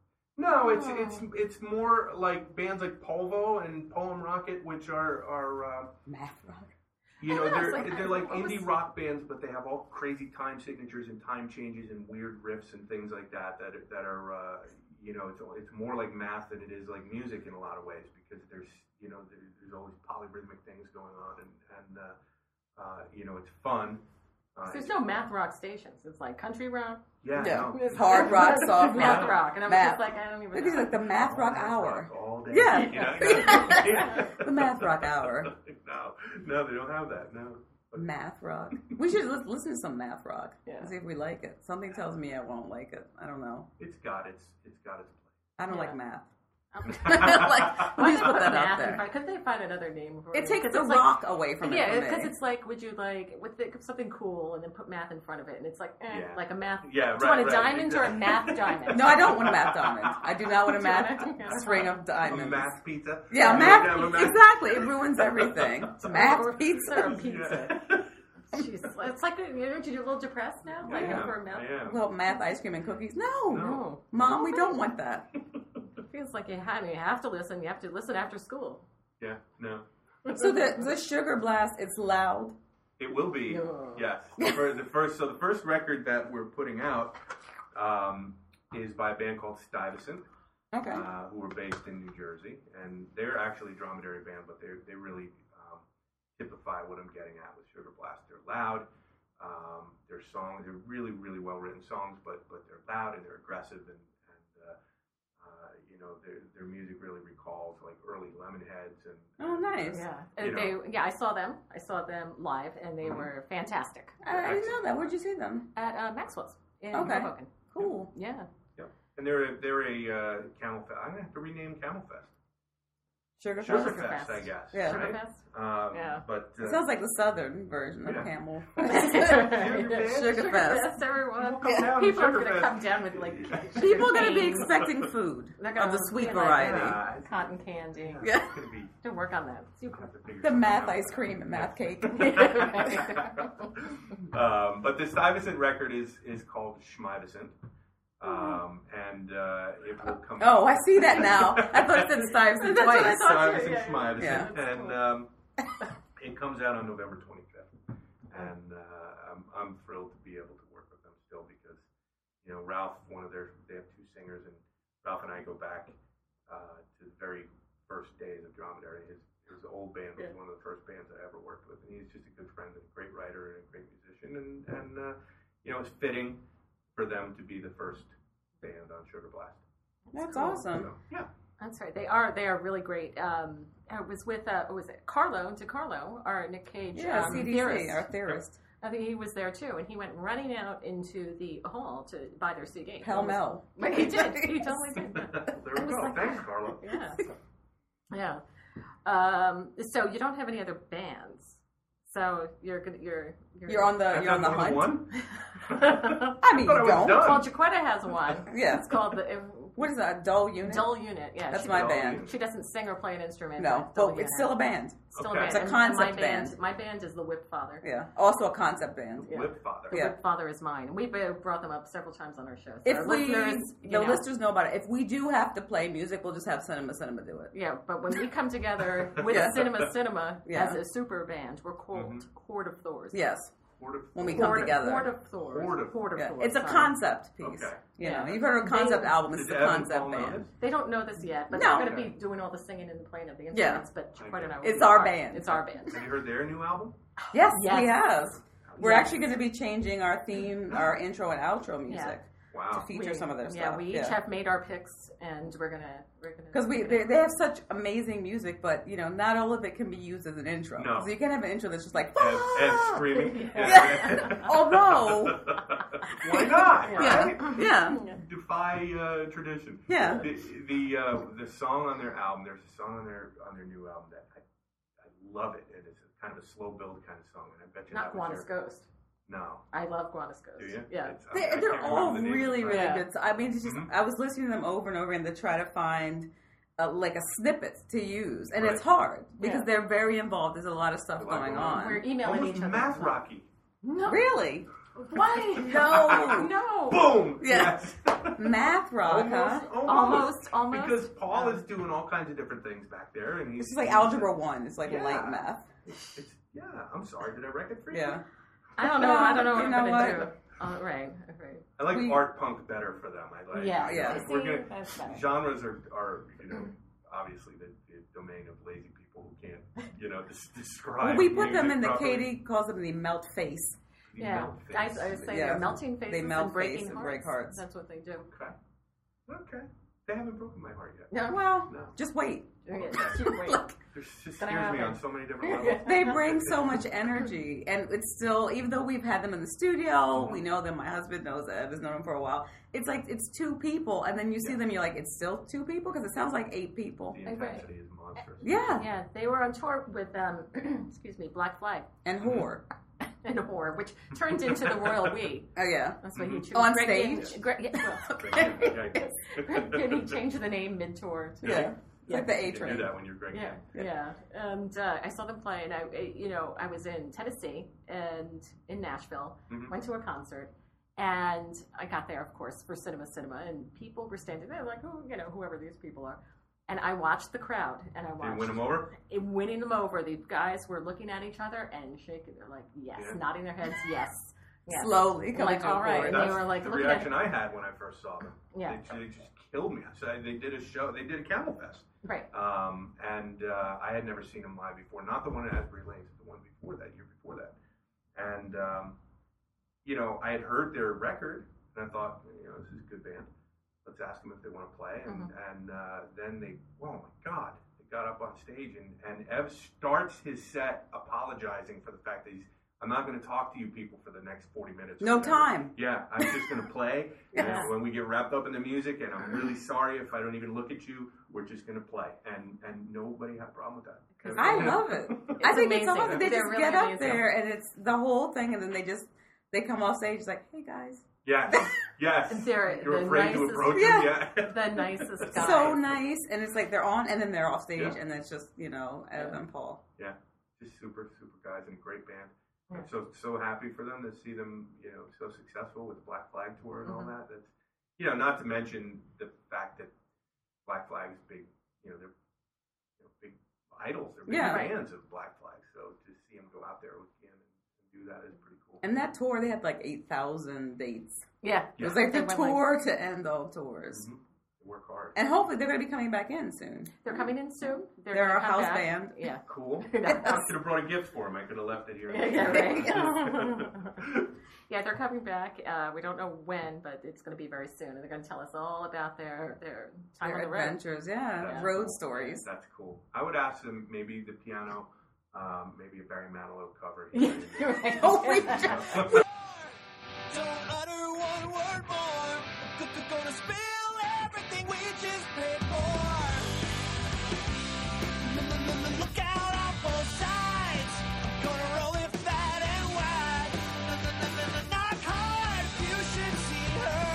no it's Oh. it's it's more like bands like Polvo and Poem Rocket, which are are uh, Math rock. you know I know, they're it's like, they're like what was- indie rock bands, but they have all crazy time signatures and time changes and weird riffs and things like that that are- that are uh, you know it's it's more like math than it is like music in a lot of ways, because there's you know there, there's always polyrhythmic things going on, and and uh, uh, you know it's fun. Uh, there's no math rock stations. It's like country rock, yeah, Yeah. no. It's hard rock, soft math rock. rock, and I'm Math. just like I don't even. Look at know. like the Math Rock Hour. all day. Yeah. You know? The Math Rock Hour. No, no, they don't have that. No. Math rock. We should lis- listen to some math rock Yeah. and see if we like it. Something tells me I won't like it. I don't know. It's got its it's got its I don't Yeah. like math. Like, Let me just put that out math and there. fi- Couldn't they find another name for it? It takes 'Cause the it's like- rock away from Yeah, it. because for me. it's like, would you like with the, something cool and then put math in front of it, and it's like, eh, Yeah. like a math. Yeah, Do you right, want a right, diamond or a exactly. math diamond? No, I don't want a math diamond. I do not want a Do you math want a- string of A diamonds. math pizza. Yeah, You math. have a math- Exactly. It ruins everything. Math Or pizza. pizza. Jeez, it's like, you know, you're a little depressed now, I like am, over a math. I am. Well, math ice cream and cookies. No. No, Mom, we don't want that. it feels like you have, you have to listen. You have to listen after school. Yeah, no. So the the Sugar Blast, it's loud. It will be. Yeah. Yes. The fir- the first so the first record that we're putting out um, is by a band called Stuyvesant. Okay. Uh, who are based in New Jersey, and they're actually a dromedary band, but they they really um, typify what I'm getting at with Sugar Blast. They're loud. Um, their songs, they're really really well written songs, but but they're loud and they're aggressive, and and uh, uh, you know their their music really recalls like early Lemonheads and. Oh, nice. Yeah, You and they, yeah, I saw them. I saw them live, and they were fantastic I, I didn't know that. Where'd you see them? at uh, Maxwell's in Okay. Hoboken. Cool. Yeah, And they're a, they're a uh, Camel Fest. I'm gonna have to rename Camel Fest. Sugar Sugar Fest. Sugar Fest, Fest. I guess. Yeah. Sugar Right? Fest. Um, Yeah. But uh, It sounds like the southern version of Yeah. Camel. Fest. Sugar Fest. Fest, everyone. Come down to People are Sugar going to Fest. come down with like People are going to be champagne. expecting food They're gonna of the sweet be like, variety. Yeah, it's- cotton candy. Yeah. it's gonna be. To work on that. I'll have to figure The something math out. ice cream and math cake. um, but the Stuyvesant record is is called Schmivescent. Um, and uh, it will come. Oh, I see that now. I thought it said Stuyvesant That's what I twice. thought. Stuyvesant, Yeah, yeah. Schmivescent, Yeah. That's and cool. um, it comes out on November twenty-fifth. And uh, I'm I'm thrilled to be able to work with them still, because you know, Ralph, one of their, they have two singers, and Ralph and I go back uh, to the very first days of Dromedary. His his old band was Yeah. one of the first bands I ever worked with, and he's just a good friend and a great writer and a great musician, and and uh, you know, it's fitting for them to be the first band on Sugar Blast. That's cool. awesome. So, yeah. That's right. They are they are really great. Um, I was with uh, what was it Carlo DeCarlo, our Nick Cage Yeah, um, C D C, theorist. our theorist. I think he was there too, and he went running out into the hall to buy their C D. Pell mell. But he did. He totally did. There we go. Thanks, Carlo. Yeah. Yeah. Um, so you don't have any other bands. So you're gonna you're you're, You're on the That's you're on the not more hunt. than one? I mean, I thought you it was don't. done. Well, Jaquetta has one. Yeah. It's called the uh, What is that? A dull unit? Dull Unit. Yeah, That's she, my Dull band. Unit. she doesn't sing or play an instrument. No, but Dull but it's Unit. still a band. Still Okay. a band. It's a And concept my band. My band is the Whip Father. Yeah. Also a concept band. The Yeah. Whip Father. The Yeah. Whip Father is mine. We've uh, brought them up several times on our show. So If our we, listeners, you the know, listeners know about it. If we do have to play music, we'll just have Cinema Cinema do it. Yeah, but when we come together with Yeah. Cinema Cinema Yeah. as a super band, we're called Mhm. Horde of Thors. Yes, Horde of when we Thor. come Horde, together. Horde of Thors. Horde of- Horde of Yeah. Thors. It's a sorry. concept piece. Okay. You know, Yeah. you've heard of a concept They- album. It's Does a Evan concept Paul know band. this? They don't know this yet, but No. they're going to Okay. be doing all the singing and playing of the Yeah. instruments. But Jaquetta and I will It's be our part- band. It's our band. Have you heard their new album? Yes, Yes. we have. We're Yes. actually going to be changing our theme, our intro and outro music Wow. to feature We- some of their yeah, stuff. we each have made our picks, and we're gonna we're gonna Because we they, they have such amazing music, but you know, not all of it can be used as an intro. No. So you can have an intro that's just like, And, and "Fuck!" screaming. Yeah. Although, Why not? yeah, Right? yeah, Defy uh, tradition. Yeah. The the, uh, the song on their album. There's a song on their on their new album that I, I love it, and it's a kind of a slow build kind of song, and I bet you not that was Guana's your- Ghost. No. I love Guana's Ghost. Do you? Yeah. It's- I- they, I they're can't all remember the name really, of it. really Yeah. good. So, I mean, it's just Mhm. I was listening to them over and over again to try to find uh, like a snippet to use, and it's Right. hard because Yeah. they're very involved. There's a lot of stuff A lot going going on. We're on. emailing Almost each other. math rocky. No. Really, Why? No. No. Boom. Yeah. Yes. math rock, huh? almost, Almost, almost. Because Paul is doing all kinds of different things back there, and he's It's just like he's- algebra one. It's like Yeah. light math. It's, it's, yeah, I'm sorry. Did I wreck it for you? Yeah. I don't know. I don't know what You I'm know gonna what? do. Oh, right, right. I like We- art punk better for them. I like. Yeah, yeah. If we're See, gonna, that's better. genres are, are you know obviously the, the domain of lazy people who can't you know des- describe. Well, we put them music in the properly. Katie calls them the melt face. The Yeah, melt face. guys, I was saying Yeah. they're melting faces They melt and breaking face and hearts. break hearts. That's what they do. Okay. Okay. They haven't broken my heart yet. No, Well, No. just wait. Yeah, just you wait. Look, It just Gonna scares me happen. on so many different levels. they bring so much energy, and it's still, even though we've had them in the studio, we know them. My husband knows Ev, has known them for a while. It's like it's two people, and then you see Yeah. them, you're like, it's still two people because it sounds like eight people. The Right. intensity is monstrous. Yeah, Yeah, they were on tour with um, excuse me, Black Flag and whore. and Whore, which turned into the Royal We. Oh yeah, That's what he chose. Oh, on Greg- stage? Greg, yeah, well, Okay. Greg- he changed the name mid-tour. To, yeah. It's like the A You can do train. that when you're Greg. Yeah, yeah, and uh, I saw them play, and I, I- you know, I was in Tennessee and in Nashville. Mhm. Went to a concert, and I got there, of course, for Cinema Cinema, and people were standing there like, oh, you know, whoever these people are. And I watched the crowd, and I Did watched you win them over? it winning them over. The guys were looking at each other and shaking. They're like, yes, Yeah. nodding their heads, yes, yes. Slowly coming Like, to all a right. chord. And they That's were like the looking reaction at- I had when I first saw them. Yeah. They, they just killed me. So they did a show. They did a Camel Fest. Right. Um, and uh, I had never seen them live before. Not the one at Asbury Lanes, the one before that, year before that. And, um, you know, I had heard their record, and I thought, you know, this is a good band. Let's ask them if they want to play. And, Mm-hmm. and uh, then they, oh my God, they got up on stage, and, and Ev starts his set apologizing for the fact that he's, I'm not going to talk to you people for the next forty minutes. or No whatever. time. Yeah, I'm just going to play. Yeah. And when we get wrapped up in the music, and I'm really sorry if I don't even look at you, we're just going to play. And and nobody had a problem with that. I love it. I It's think it's amazing. awesome. They They're just really get up amazing. there, and it's the whole thing, and then they just they come off stage like, hey guys. Yes, yes. They're You're the afraid to nicest- approach Yeah. him. Yeah. The nicest guys. So nice, and it's like they're on, and then they're off stage, Yeah. and it's just you know Ev Yeah. and Paul. Yeah, just super, super guys and a great band. Yeah. I'm so so happy for them to see them, you know, so successful with the Black Flag tour and all Mhm. that. That's, you know, not to mention the fact that Black Flag is big, you know, they're you know, big idols. They're big Yeah. fans of Black Flag. So to see them go out there again and, and do that is pretty cool. And that tour, they had like eight thousand dates. Yeah. It was like the They went, like- tour to end all tours. Mhm. Work hard. And hopefully they're going to be coming back in soon. They're coming in soon. They're, They're gonna a come house back. band. Yeah. Cool. Yeah. I should have brought a gift for him. I could have left it here. Yeah, yeah, right. Yeah, they're coming back. Uh, we don't know when, but it's going to be very soon. And they're going to tell us all about their their time Their on the road. adventures, yeah. That's Road cool. stories. That's cool. I would ask them maybe the piano, um, maybe a Barry Manilow cover. You're right. Oh, we Don't utter one word more. We're gonna spill everything we just paid for. Look out on both sides. Gonna roll it fat and wide. Knock hard if you should see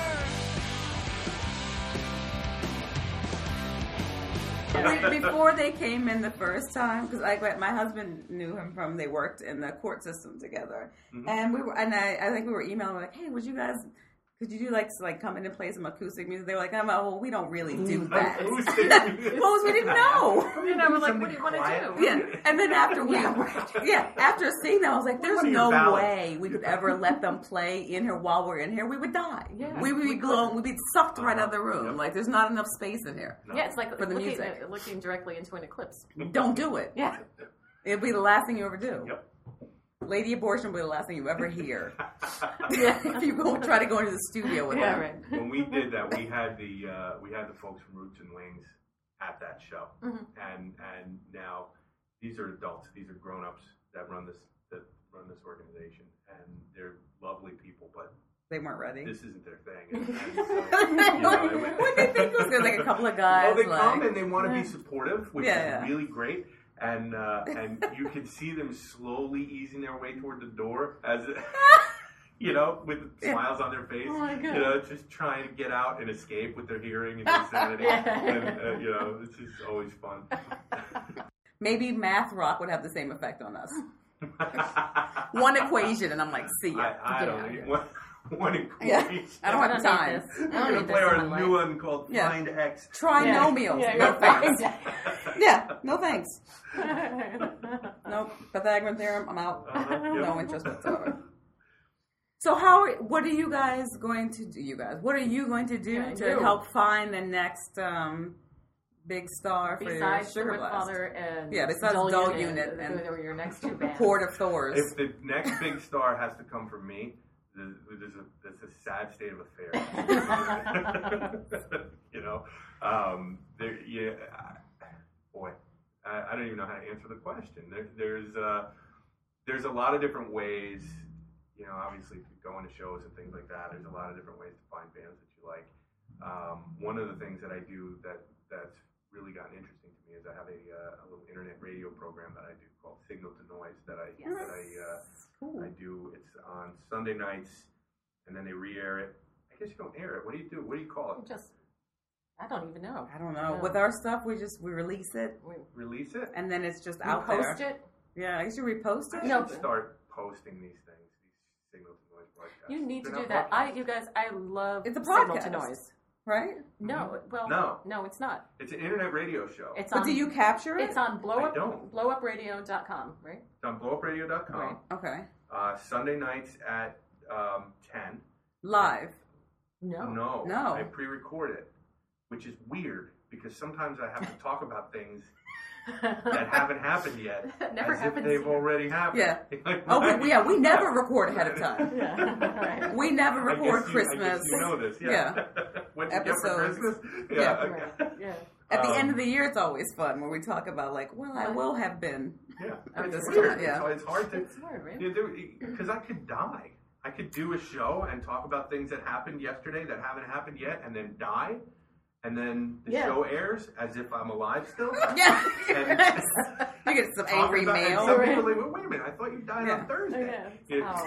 her. Be- Before they came in the first time, because I, my husband knew him from, they worked in the court system together. Mhm. And we were, and I, I think we were emailing, we're like, hey, would you guys, could you do like, like come in and play some acoustic music? They were like, oh, well, we don't really do that. Acoustic music. Well, we didn't know. You know, we're like, what Something do you want to quiet. do? Yeah, and then after we, yeah, after seeing that, I was like, "There's What are no your ballads? way we could ever let them play in here while we're in here. We would die. Yeah. we would be blown. We'd be sucked right out of the room. Yep. Like, there's not enough space in here. No. Yeah, it's like For the looking, music. uh, looking directly into an eclipse. Don't do it. Yeah. It'll be the last thing you ever do. Yep. Lady abortion will be the last thing you ever hear. If you go try to go into the studio with Yeah, them. right. When we did that, we had the uh, we had the folks from Roots and Wings at that show, Mhm. and and now these are adults, these are grown ups that run this that run this organization, and they're lovely people, but They weren't ready. this isn't their thing. And, and so, you know, it was- What do you think was there? Like a couple of guys. Well, they like, come and they want to be supportive, which Yeah, is yeah. really great. And uh, and you can see them slowly easing their way toward the door as, you know, with smiles on their face. Oh my God. You know, just trying to get out and escape with their hearing and their sanity. Yeah. And uh, you know, it's just always fun. Maybe math rock would have the same effect on us. One equation, and I'm like, see ya. I, I Get don't out need here. one, one equation. Yeah. I don't have need time. this. I We're don't going to need play this in our my new life. one called Yeah. Find X. Trinomials. Yeah, no yeah, thanks. right. Yeah, no thanks. Nope. Pythagorean theorem, I'm out. Uh-huh, yep. No interest whatsoever. So how? Are, what are you guys going to do? You guys, what are you going to do Yeah, to you. help find the next um, big star for Besides your the Sugar Blast? Father and Yeah, besides Dull Dull Unit, Unit they and were your next two bands. Port of Thors. If the next big star has to come from me, there's there's a, there's a sad state of affairs. You know, um, there, yeah, I- boy, I, I don't even know how to answer the question. There, there's uh, there's a lot of different ways. You know, obviously, if you go into shows and things like that, there's a lot of different ways to find bands that you like. Um, one of the things that I do that that's really gotten interesting to me is I have a, uh, a little internet radio program that I do called Signal to Noise that I Yes. that I uh, Cool. I do. It's on Sunday nights, and then they re-air it. I guess you don't air it. What do you do? What do you call it? Just, I don't even know. I don't know. Yeah. With our stuff, we just we release it, We, Release it? and then it's just we out post there. it. Yeah, I guess you repost it. I No, should start posting these things, these Signal to Noise broadcasts. You need to They're do not that. I, broadcasts. you guys, I love It's a Signal to podcast. Noise. right? No, well, No. no, it's not. It's an internet radio show. It's But on. do you capture it? It's on blow I up don't. blow up radio dot com, right? It's on blow up radio dot com. Right. Okay. Uh, Sunday nights at um, ten. Live. No. No. No. I pre-record it, which is weird because sometimes I have to talk about things that haven't happened yet. Never as happens if they've here. already happened. Yeah. Like, Oh, right? we, yeah, we never record ahead of time. Yeah. Right. We never I record guess you- Christmas. I guess you know this. Yeah. What you get for Episodes. Christmas? Yeah. okay. Right. Yeah. At the Um, end of the year, it's always fun when we talk about like, well, I will have been. Yeah. At It's this weird. time, yeah. It's, it's hard to. It's hard, right? Because I could die. I could do a show and talk about things that happened yesterday that haven't happened yet, and then die, and then the Yeah. show airs as if I'm alive still. Yeah. And- You get some Talk angry about- and mail. Some Right. people are like, wait a minute, I thought you died Yeah. on Thursday. Yeah. You Oh.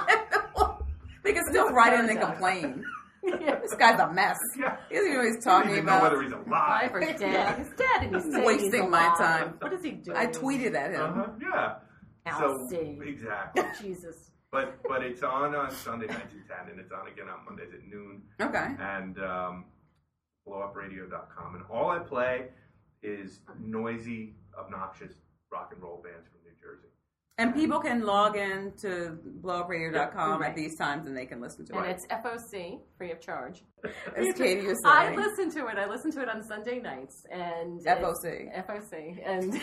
know, They can still write in and Apologize. complain. Yeah. This guy's a mess. yeah. He doesn't know what he's I don't talking even know about. whether he's alive. Alive or dead? He's dead, and he's saying Wasting he's my alive. time. What is he doing? I tweeted at him. Uh-huh. Yeah. I'll so see. exactly. Jesus. But but it's on on Sunday nights at ten, and it's on again on Mondays at noon. Okay. And um, blow up radio dot com. And all I play is noisy, obnoxious rock and roll bands from New Jersey. And people can log in to blow up radio dot com Right. at these times and they can listen to And it. it's F O C, free of charge. As Katie was I saying. listen to it. I listen to it on Sunday nights. And F O it's- C. F O C. And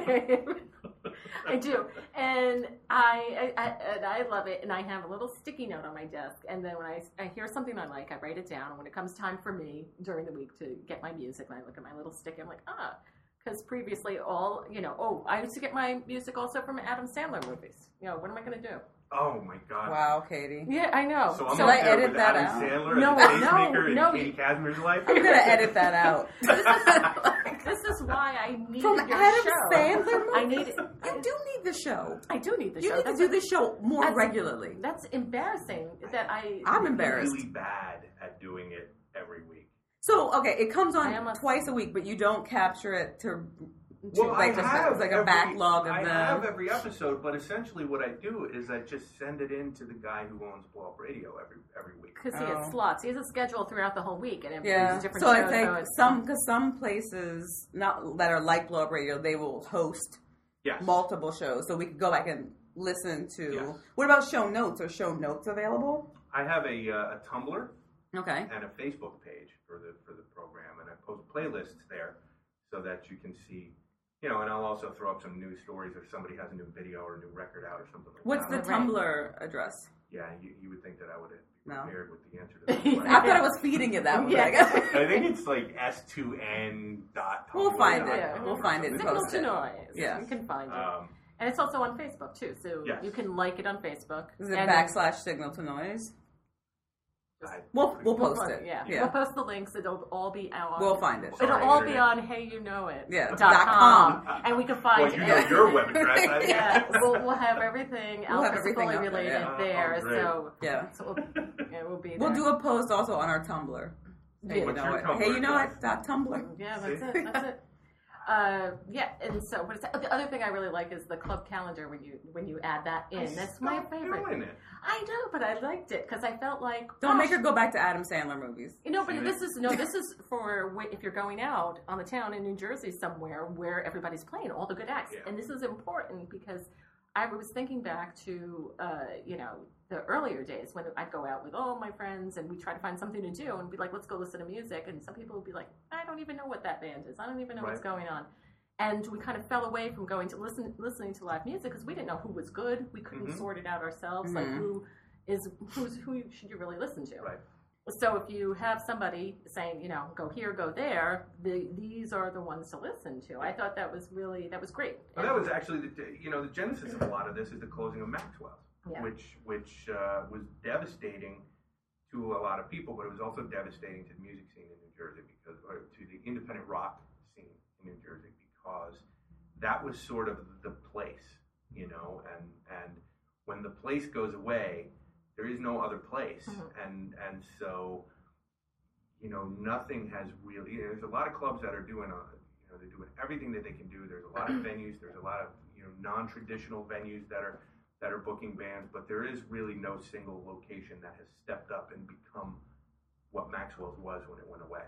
I do. And I, I, I, and I love it. And I have a little sticky note on my desk. And then when I, I hear something I like, I write it down. And when it comes time for me during the week to get my music, and I look at my little sticky, I'm like, ah. Because previously, all, you know, oh, I used to get my music also from Adam Sandler movies. You know, what am I going to do? Oh my God. Wow, Katie. Yeah, I know. So I'm Should up I there edit with that Adam out? Sandler No, and the no, pacemaker no, in Katie you- Casimir's life. I'm gonna edit that out. This is, this is why I need From your Adam show. Sandler I movies? need. You do need the show. I do need the You show. need to That's do what- this show more that's- regularly. That's embarrassing. That I. I'm embarrassed. Really bad at doing it every week. So okay, it comes I am on a- twice a week, but you don't capture it to. to Well, like I just have it's like a every- backlog of I them. have every episode, but essentially what I do is I just send it in to the guy who owns Blow Up Radio every every week. Because he Oh. has slots. He has a schedule throughout the whole week, and it Yeah. there's different So shows. I think so it's- some because some places not that are like Blow Up Radio, they will host Yes. multiple shows, so we could go back and listen to. Yes. What about show notes? Are show notes available? I have a, uh, a Tumblr Okay. and a Facebook page for the for the program, and I post playlists there so that you can see. You know, and I'll also throw up some news stories if somebody has a new video or a new record out or something like What's the that. Right. Tumblr address? Yeah, you, you would think that I would be No. prepared with the answer to that. I I thought I was feeding it that way. Yeah. I guess. I think it's like S two N dot. We'll find it. Yeah. We'll find it and Signal post to it. noise. Yeah. You can find it. Um, And it's also on Facebook, too. So Yes. you can like it on Facebook. Is it And backslash signal to noise? I- We'll we'll We'll post put- it. Yeah. Yeah. We'll post the links. It'll all be out. We'll find it. Sorry, It'll all be Internet. on Hey You Know It. Yeah, dot dot com. com. And we can find Well, you know everything. your web address. I think. Yeah, we'll, we'll have everything We'll have Alpha everything Fully up there, related yeah. there. Oh, great. so Yeah. so we'll, yeah, we'll be there. We'll do a post also on our Tumblr. Hey, you What's know your it. Tumblr Hey, you know address? it. Dot Tumblr. Yeah, that's See? it. That's it. Uh, yeah, and so but it's, the other thing I really like is the club calendar when you when you add that in. I That's my stopped favorite. Doing it. I know, but I liked it because I felt like Don't gosh, make her go back to Adam Sandler movies. You know, but See, this is no, this is for wh- if you're going out on the town in New Jersey somewhere where everybody's playing all the good acts, Yeah. and this is important because I was thinking back to uh, you know the earlier days when I'd go out with all my friends and we try to find something to do and be like, let's go listen to music, and some people would be like, I don't even know what that band is, I don't even know what's Right. going on. And we kind of fell away from going to listen, listening to live music because we didn't know who was good. We couldn't Mhm. sort it out ourselves. Like Mhm. who is who's who should you really listen to? Right. So if you have somebody saying, you know, go here, go there, the, these are the ones to listen to. I thought that was really that was great. Well, that was actually the you know the genesis of a lot of this is the closing of Maxwell's, Yeah. which which uh, was devastating to a lot of people, but it was also devastating to the music scene in New Jersey because or to the independent rock scene in New Jersey because that was sort of the place, you know, and and when the place goes away, there is no other place, Mhm. and and so you know nothing has really. You know, there's a lot of clubs that are doing a, you know they're doing everything that they can do. There's a lot of venues. There's a lot of you know non-traditional venues that are that are booking bands, but there is really no single location that has stepped up and become what Maxwell's was when it went away.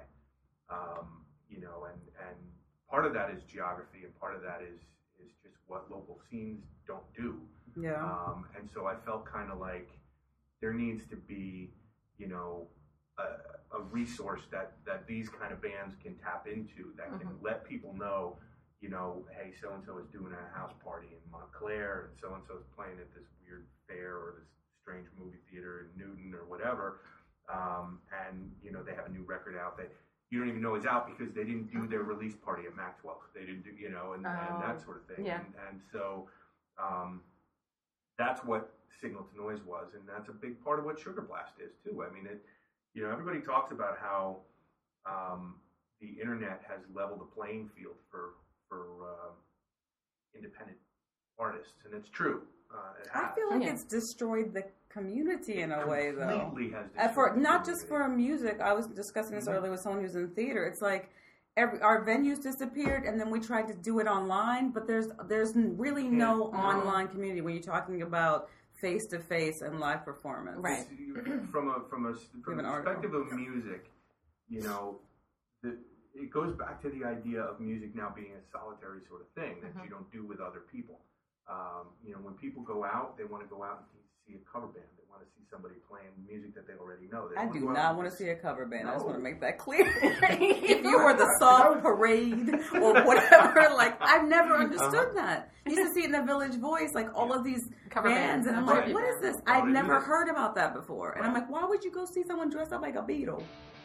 Um, you know, and and part of that is geography, and part of that is is just what local scenes don't do. Yeah. Um, and so I felt kind of like there needs to be, you know, a, a resource that, that these kind of bands can tap into that can Mhm. let people know, you know, hey, so-and-so is doing a house party in Montclair and so-and-so is playing at this weird fair or this strange movie theater in Newton or whatever. Um, and, you know, they have a new record out that you don't even know is out because they didn't do their release party at Maxwell's. They didn't do, you know, and, Oh, and that sort of thing. yeah. And, and so um, that's what Signal to Noise was, and that's a big part of what Sugar Blast is too. I mean, it, you know, everybody talks about how um, the internet has leveled the playing field for for uh, independent artists, and it's true. Uh, it I has. feel like Yeah. it's destroyed the community in a way, though. Completely has Uh, for destroyed not the just community. for music. I was discussing this Mhm. earlier with someone who's in theater. It's like every our venues disappeared, and then we tried to do it online. But there's there's really no Yeah. online community when you're talking about face to face and live performance. Right. You- from a from a from Give an a article. perspective of music, you know, the, it goes back to the idea of music now being a solitary sort of thing that Mhm. you don't do with other people. Um, you know, when people go out, they want to go out and see a cover band. They want to see somebody playing music that they already know. They I don't do go out not and want to just- see a cover band. I just No. want to make that clear. If you were the soft parade or whatever, like I've never understood that. You used to see it in the Village Voice, like all of these Cover bands, bands. and I'm Right. like, what is this? Why I've would they do never that? heard about that before. And I'm Right. like, why would you go see someone dressed up like a Beatle?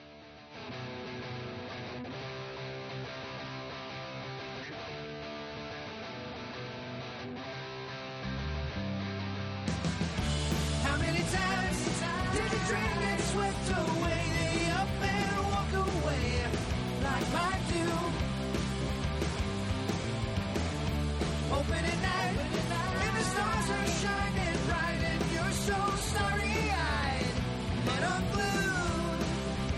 How many times did you dream and swept away? They up and walk away like mine do. Open at night, and the stars are shining bright, and you're so starry-eyed and unglued.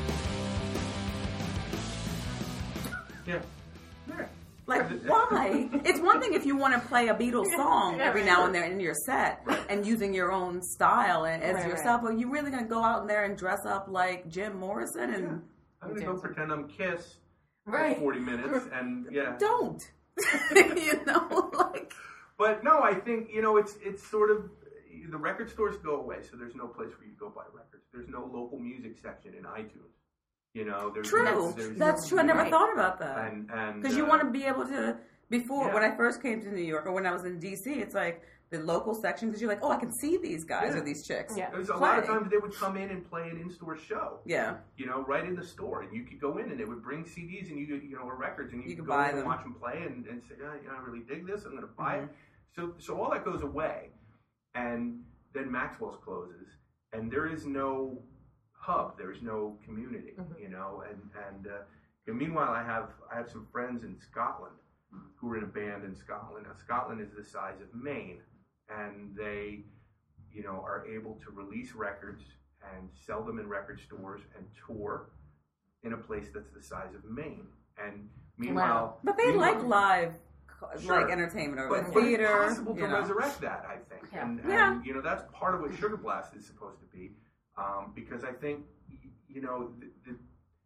Yeah. Yeah. Like, why? It's one thing if you want to play a Beatles song Yeah, every right. now and then in your set and using your own style and, as Right, yourself, but you really going to go out in there and dress up like Jim Morrison? And I'm going to go pretend I'm Kiss Right. for forty minutes, and yeah. don't. You know, like... But no, I think, you know, it's it's sort of, the record stores go away, so there's no place for you to go buy records. There's no local music section in iTunes. You know, there's True. there's- That's true. I never Right. thought about that. And and Because you uh, want to be able to, before, yeah. when I first came to New York or when I was in D C, it's like the local section, because you're like, oh, I can see these guys Yeah. or these chicks. Yeah. There's a lot of play. times they would come in and play an in-store show. Yeah. You know, right in the store, and you could go in and they would bring C Ds and you could, you know, or records, and you, You could could go buy in and them. watch them play and, and say, oh, you know, I really dig this. I'm going to buy Mhm. it. So, so all that goes away, and then Maxwell's closes, and there is no hub. There's no community. Mhm. You know, and and, uh, and meanwhile, I have I have some friends in Scotland who are in a band in Scotland. Now, Scotland is the size of Maine, and they, you know, are able to release records and sell them in record stores and tour in a place that's the size of Maine. And meanwhile, But they meanwhile- like live, Sure. like entertainment or but, like but theater. it's possible to you know. resurrect that, I think. Yeah. And, and Yeah. you know, that's part of what Sugar Blast is supposed to be. Um, because I think, y- you know, the, the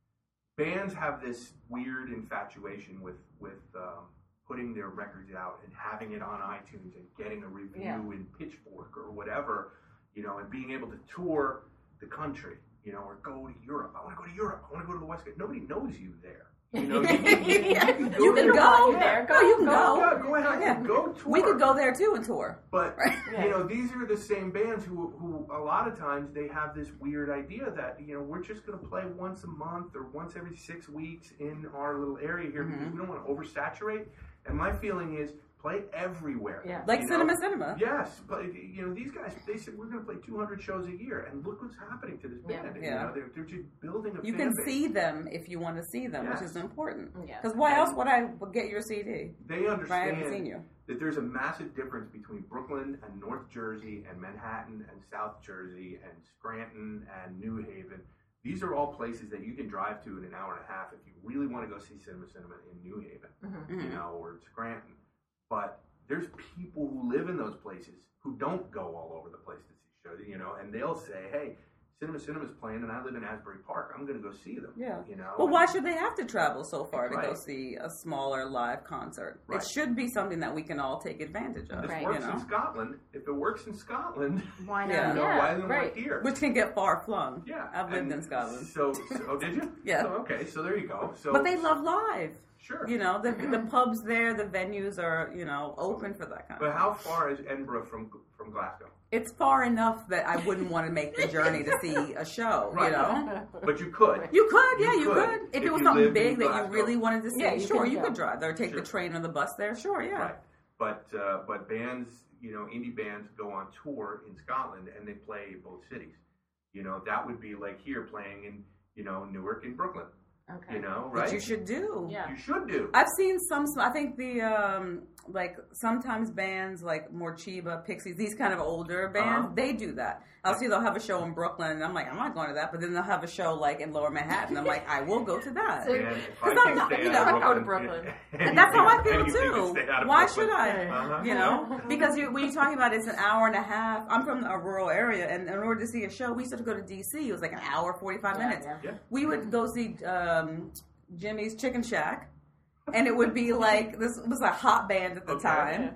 bands have this weird infatuation with, with um, putting their records out and having it on iTunes and getting a review Yeah. in Pitchfork or whatever, you know, and being able to tour the country, you know, or go to Europe. I want to go to Europe. I want to go to the West Coast. Nobody knows you there. You know, you, Yeah. you can You there. can go. there. No, you can Go, go. Yeah, go ahead. Yeah. Go tour. We could go there too and tour. But Right. Yeah. you know, these are the same bands who, who a lot of times they have this weird idea that you know we're just going to play once a month or once every six weeks in our little area here because Mhm. we don't want to oversaturate. And my feeling is play everywhere. Yeah. Like you Cinema know? Cinema. Yes, but you know these guys. They said we're going to play two hundred shows a year, and look what's happening to this Yeah. band. You Yeah. know, they're, they're just building a. You fan can base. see them if you want to see them, Yes. which is important. Yeah. Because why else would I get your C D? They If I understand haven't seen you. that there's a massive difference between Brooklyn and North Jersey and Manhattan and South Jersey and Scranton and New Haven. These are all places that you can drive to in an hour and a half if you really want to go see Cinema Cinema in New Haven, Mhm. you know, or Scranton. But there's people who live in those places who don't go all over the place to see shows, you know, and they'll say, hey, Cinema Cinema's playing and I live in Asbury Park. I'm going to go see them, Yeah. you know. Well, why should they have to travel so far to go Right. see a smaller live concert? Right. It should be something that we can all take advantage of. This Right. works You know? in Scotland. If it works in Scotland, Why not? Yeah. you know, Yeah, why doesn't it right. work here? Which can get far flung. Yeah, I've lived and in Scotland. So, so oh, did you? Yeah. So, okay, so there you go. So, But they love live. sure. You know, the the pubs there, the venues are, you know, open for that kind But of how far is Edinburgh from from Glasgow? It's far enough that I wouldn't want to make the journey to see a show, Right. you know? But you could. You could, yeah, You you could, could. If, if it was you something lived in big that you Glasgow. really wanted to see, Yeah, you sure, could you go. could drive there, take Sure. the train or the bus there, sure, yeah. Right. But uh, but bands, you know, indie bands go on tour in Scotland and they play both cities. You know, that would be like here playing in, you know, Newark and Brooklyn. Okay. You know, right? Which you should do. Yeah. You should do. I've seen some, I think the, um, like, sometimes bands like Morchiba, Pixies, these kind of older bands, Uh-huh. they do that. I'll see they'll have a show in Brooklyn, and I'm like, I'm not going to that, but then they'll have a show, like, in Lower Manhattan. I'm like, I will go to that. So- And if Cause I I'm can not- stay you out know, of go to Brooklyn, Brooklyn. And that's how I feel anything to too. stay out of Why Brooklyn. should I? Uh-huh. You know, because you, when you're talking about it's an hour and a half. I'm from a rural area, and in order to see a show, we used to go to D C. It was like an hour, forty-five Yeah, minutes. yeah. Yeah. We would go see um, Jimmy's Chicken Shack, and it would be like this was a hot band at the Okay. time.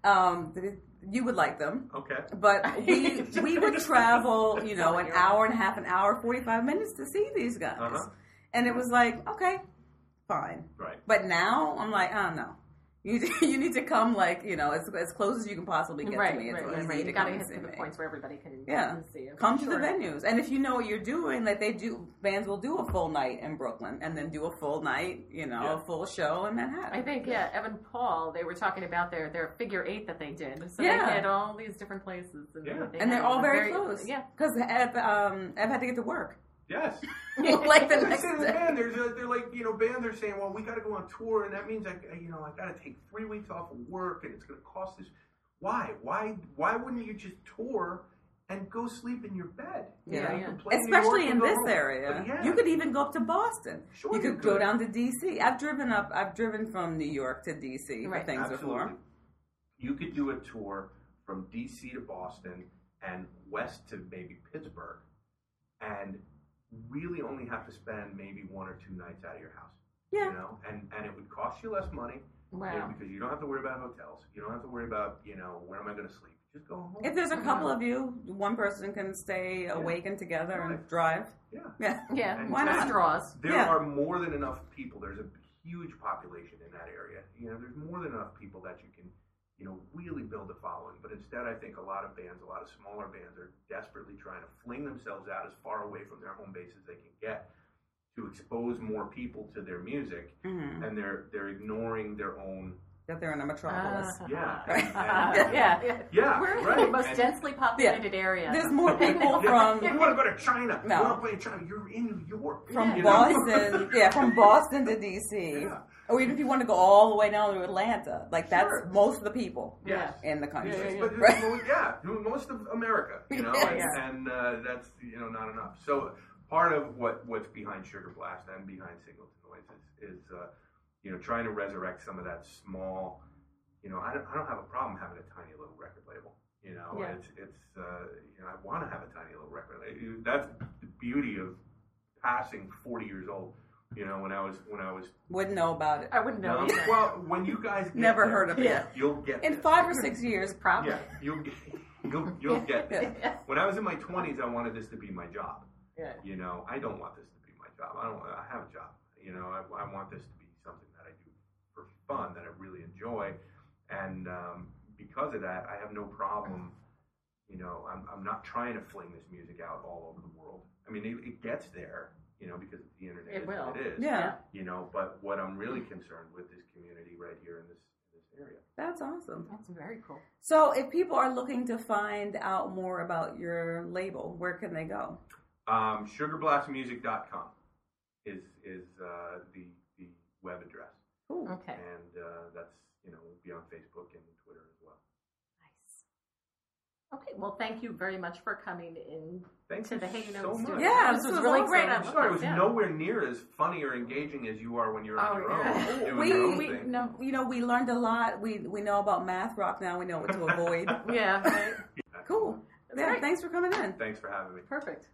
Um, you would like them. Okay. But we we would travel, you know, an hour and a half, an hour, forty-five minutes to see these guys. Uh-huh. And it was like, okay, fine. Right. But now I'm like, oh no. You you need to come like, you know, as as close as you can possibly get right, to me. It's right, easy right, right. to You gotta come hit see to the me. points where everybody can, Yeah. can see you. Come to Sure. the venues. And if you know what you're doing, like they do, bands will do a full night in Brooklyn and then do a full night, you know, Yeah. a full show in Manhattan. I think, yeah, Evan Paul, they were talking about their, their figure eight that they did. So Yeah. they hit all these different places. And, Yeah. they And they're had all a very, close. Yeah. Because Ev, um, Ev had to get to work. Yes. like the They're next saying the day. band, there's a, they're like, you know, bands are saying, well, we got to go on tour, and that means I, you know, I got to take three weeks off of work, and it's going to cost us. Why? Why? Why wouldn't you just tour and go sleep in your bed? You Yeah, know, you yeah. can play New Especially York in and go this home. area. But yeah. You could even go up to Boston. Sure you you could go could. down to D C. I've driven up, I've driven from New York to D C for Right. things Absolutely. before. You could do a tour from D C to Boston and west to maybe Pittsburgh, and really only have to spend maybe one or two nights out of your house. Yeah. You know, and and it would cost you less money. You know, Wow. because you don't have to worry about hotels. You don't have to worry about, you know, where am I going to sleep? Just go home. If there's a couple of you, one person can stay awakened together and Right. drive. Yeah. Yeah. Yeah. And Why Just not? straws. There Yeah. are more than enough people. There's a huge population in that area. You know, there's more than enough people that you can, you know, really build a following. But instead, I think a lot of bands, a lot of smaller bands, are desperately trying to fling themselves out as far away from their home base as they can get to expose more people to their music, Mm-hmm. and they're they're ignoring their own. That they're in a metropolis. Uh, Yeah. Right. And- and- yeah. yeah. Yeah, We're in right. the most And- densely populated area. There's more people Yeah, from you want to go to China? No. You want to play in China? You're in New York. from you know? Boston, yeah, from Boston to D C, Yeah. or even if you want to go all the way down to Atlanta, like that's Sure. most of the people Yes. in the country. Yeah, yeah, But Right? well, yeah, most of America, you know, Yes. and, Yeah. and uh, that's you know not enough. So part of what, what's behind Sugar Blast and behind Signal to Noise is, is uh, you know trying to resurrect some of that small. You know, I don't, I don't have a problem having a tiny little record label. You know, Yeah. it's it's uh, you know I want to have a tiny little record label. That's the beauty of passing forty years old. You know, when I was when I was Wouldn't know about it. I wouldn't know no, either. well, when you guys get Never there, heard of it. Yeah. You'll get In there. five or six years, Probably. Yeah, you'll get, you'll, you'll get there. Yeah. When I was in my twenties, I wanted this to be my job. Yeah. You know, I don't want this to be my job. I don't. I have a job. You know, I, I want this to be something that I do for fun, that I really enjoy, and um, because of that, I have no problem. You know, I'm I'm not trying to fling this music out all over the world. I mean, it, it gets there. You know, because the internet It is will. what it is. Yeah. You know, but what I'm really concerned with is community right here in this in this area. that's awesome. That's very cool. So, if people are looking to find out more about your label, where can they go? Um, sugar blast music dot com is is uh, the the web address, Cool. Okay. and uh, that's you know we'll be on Facebook and Twitter as well. Nice. Okay. Well, thank you very much for coming in Thanks to the Hey You Know so studio. much. Yeah, this this was was really awesome. great. I I'm love sorry, it this, was yeah. nowhere near as funny or engaging as you are when you're on Oh, your yeah. own. Doing We, your own we thing. no, you know, we learned a lot. We we know about math rock now. We know what to avoid. Yeah. Right. Cool. That's Yeah. great. Thanks for coming in. Thanks for having me. Perfect.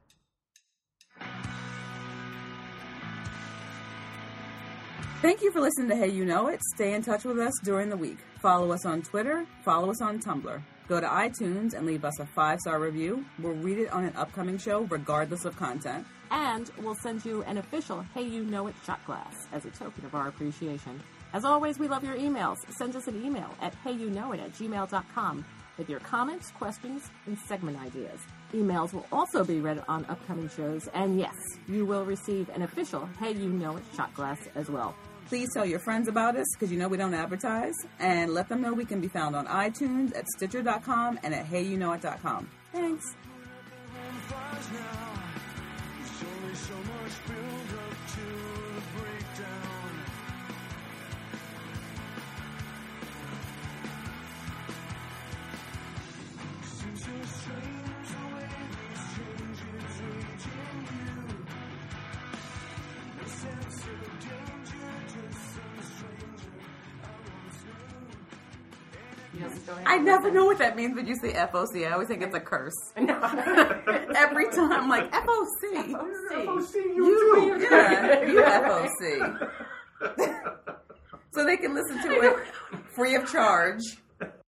Thank you for listening to Hey You Know It. Stay in touch with us during the week. Follow us on Twitter. Follow us on Tumblr. Go to iTunes and leave us a five-star review. We'll read it on an upcoming show, regardless of content. And we'll send you an official Hey You Know It shot glass as a token of our appreciation. As always, we love your emails. Send us an email at heyyouknowit at gmail dot com with your comments, questions, and segment ideas. Emails will also be read on upcoming shows, and yes, you will receive an official Hey You Know It shot glass as well. Please tell your friends about us, because you know we don't advertise, and let them know we can be found on iTunes, at Stitcher dot com, and at hey you know it dot com. Thanks. Fires now. There's only so much build up to the breakdown. Seems so strange the way these changes reaching you. No sense of danger, just some stranger I once knew. Yes, go ahead. I never know what that means when you say F O C. I always think it's a curse. Every time, I'm like, F O C. F O C. you, You, too. yeah, you F O C. So they can listen to it free of charge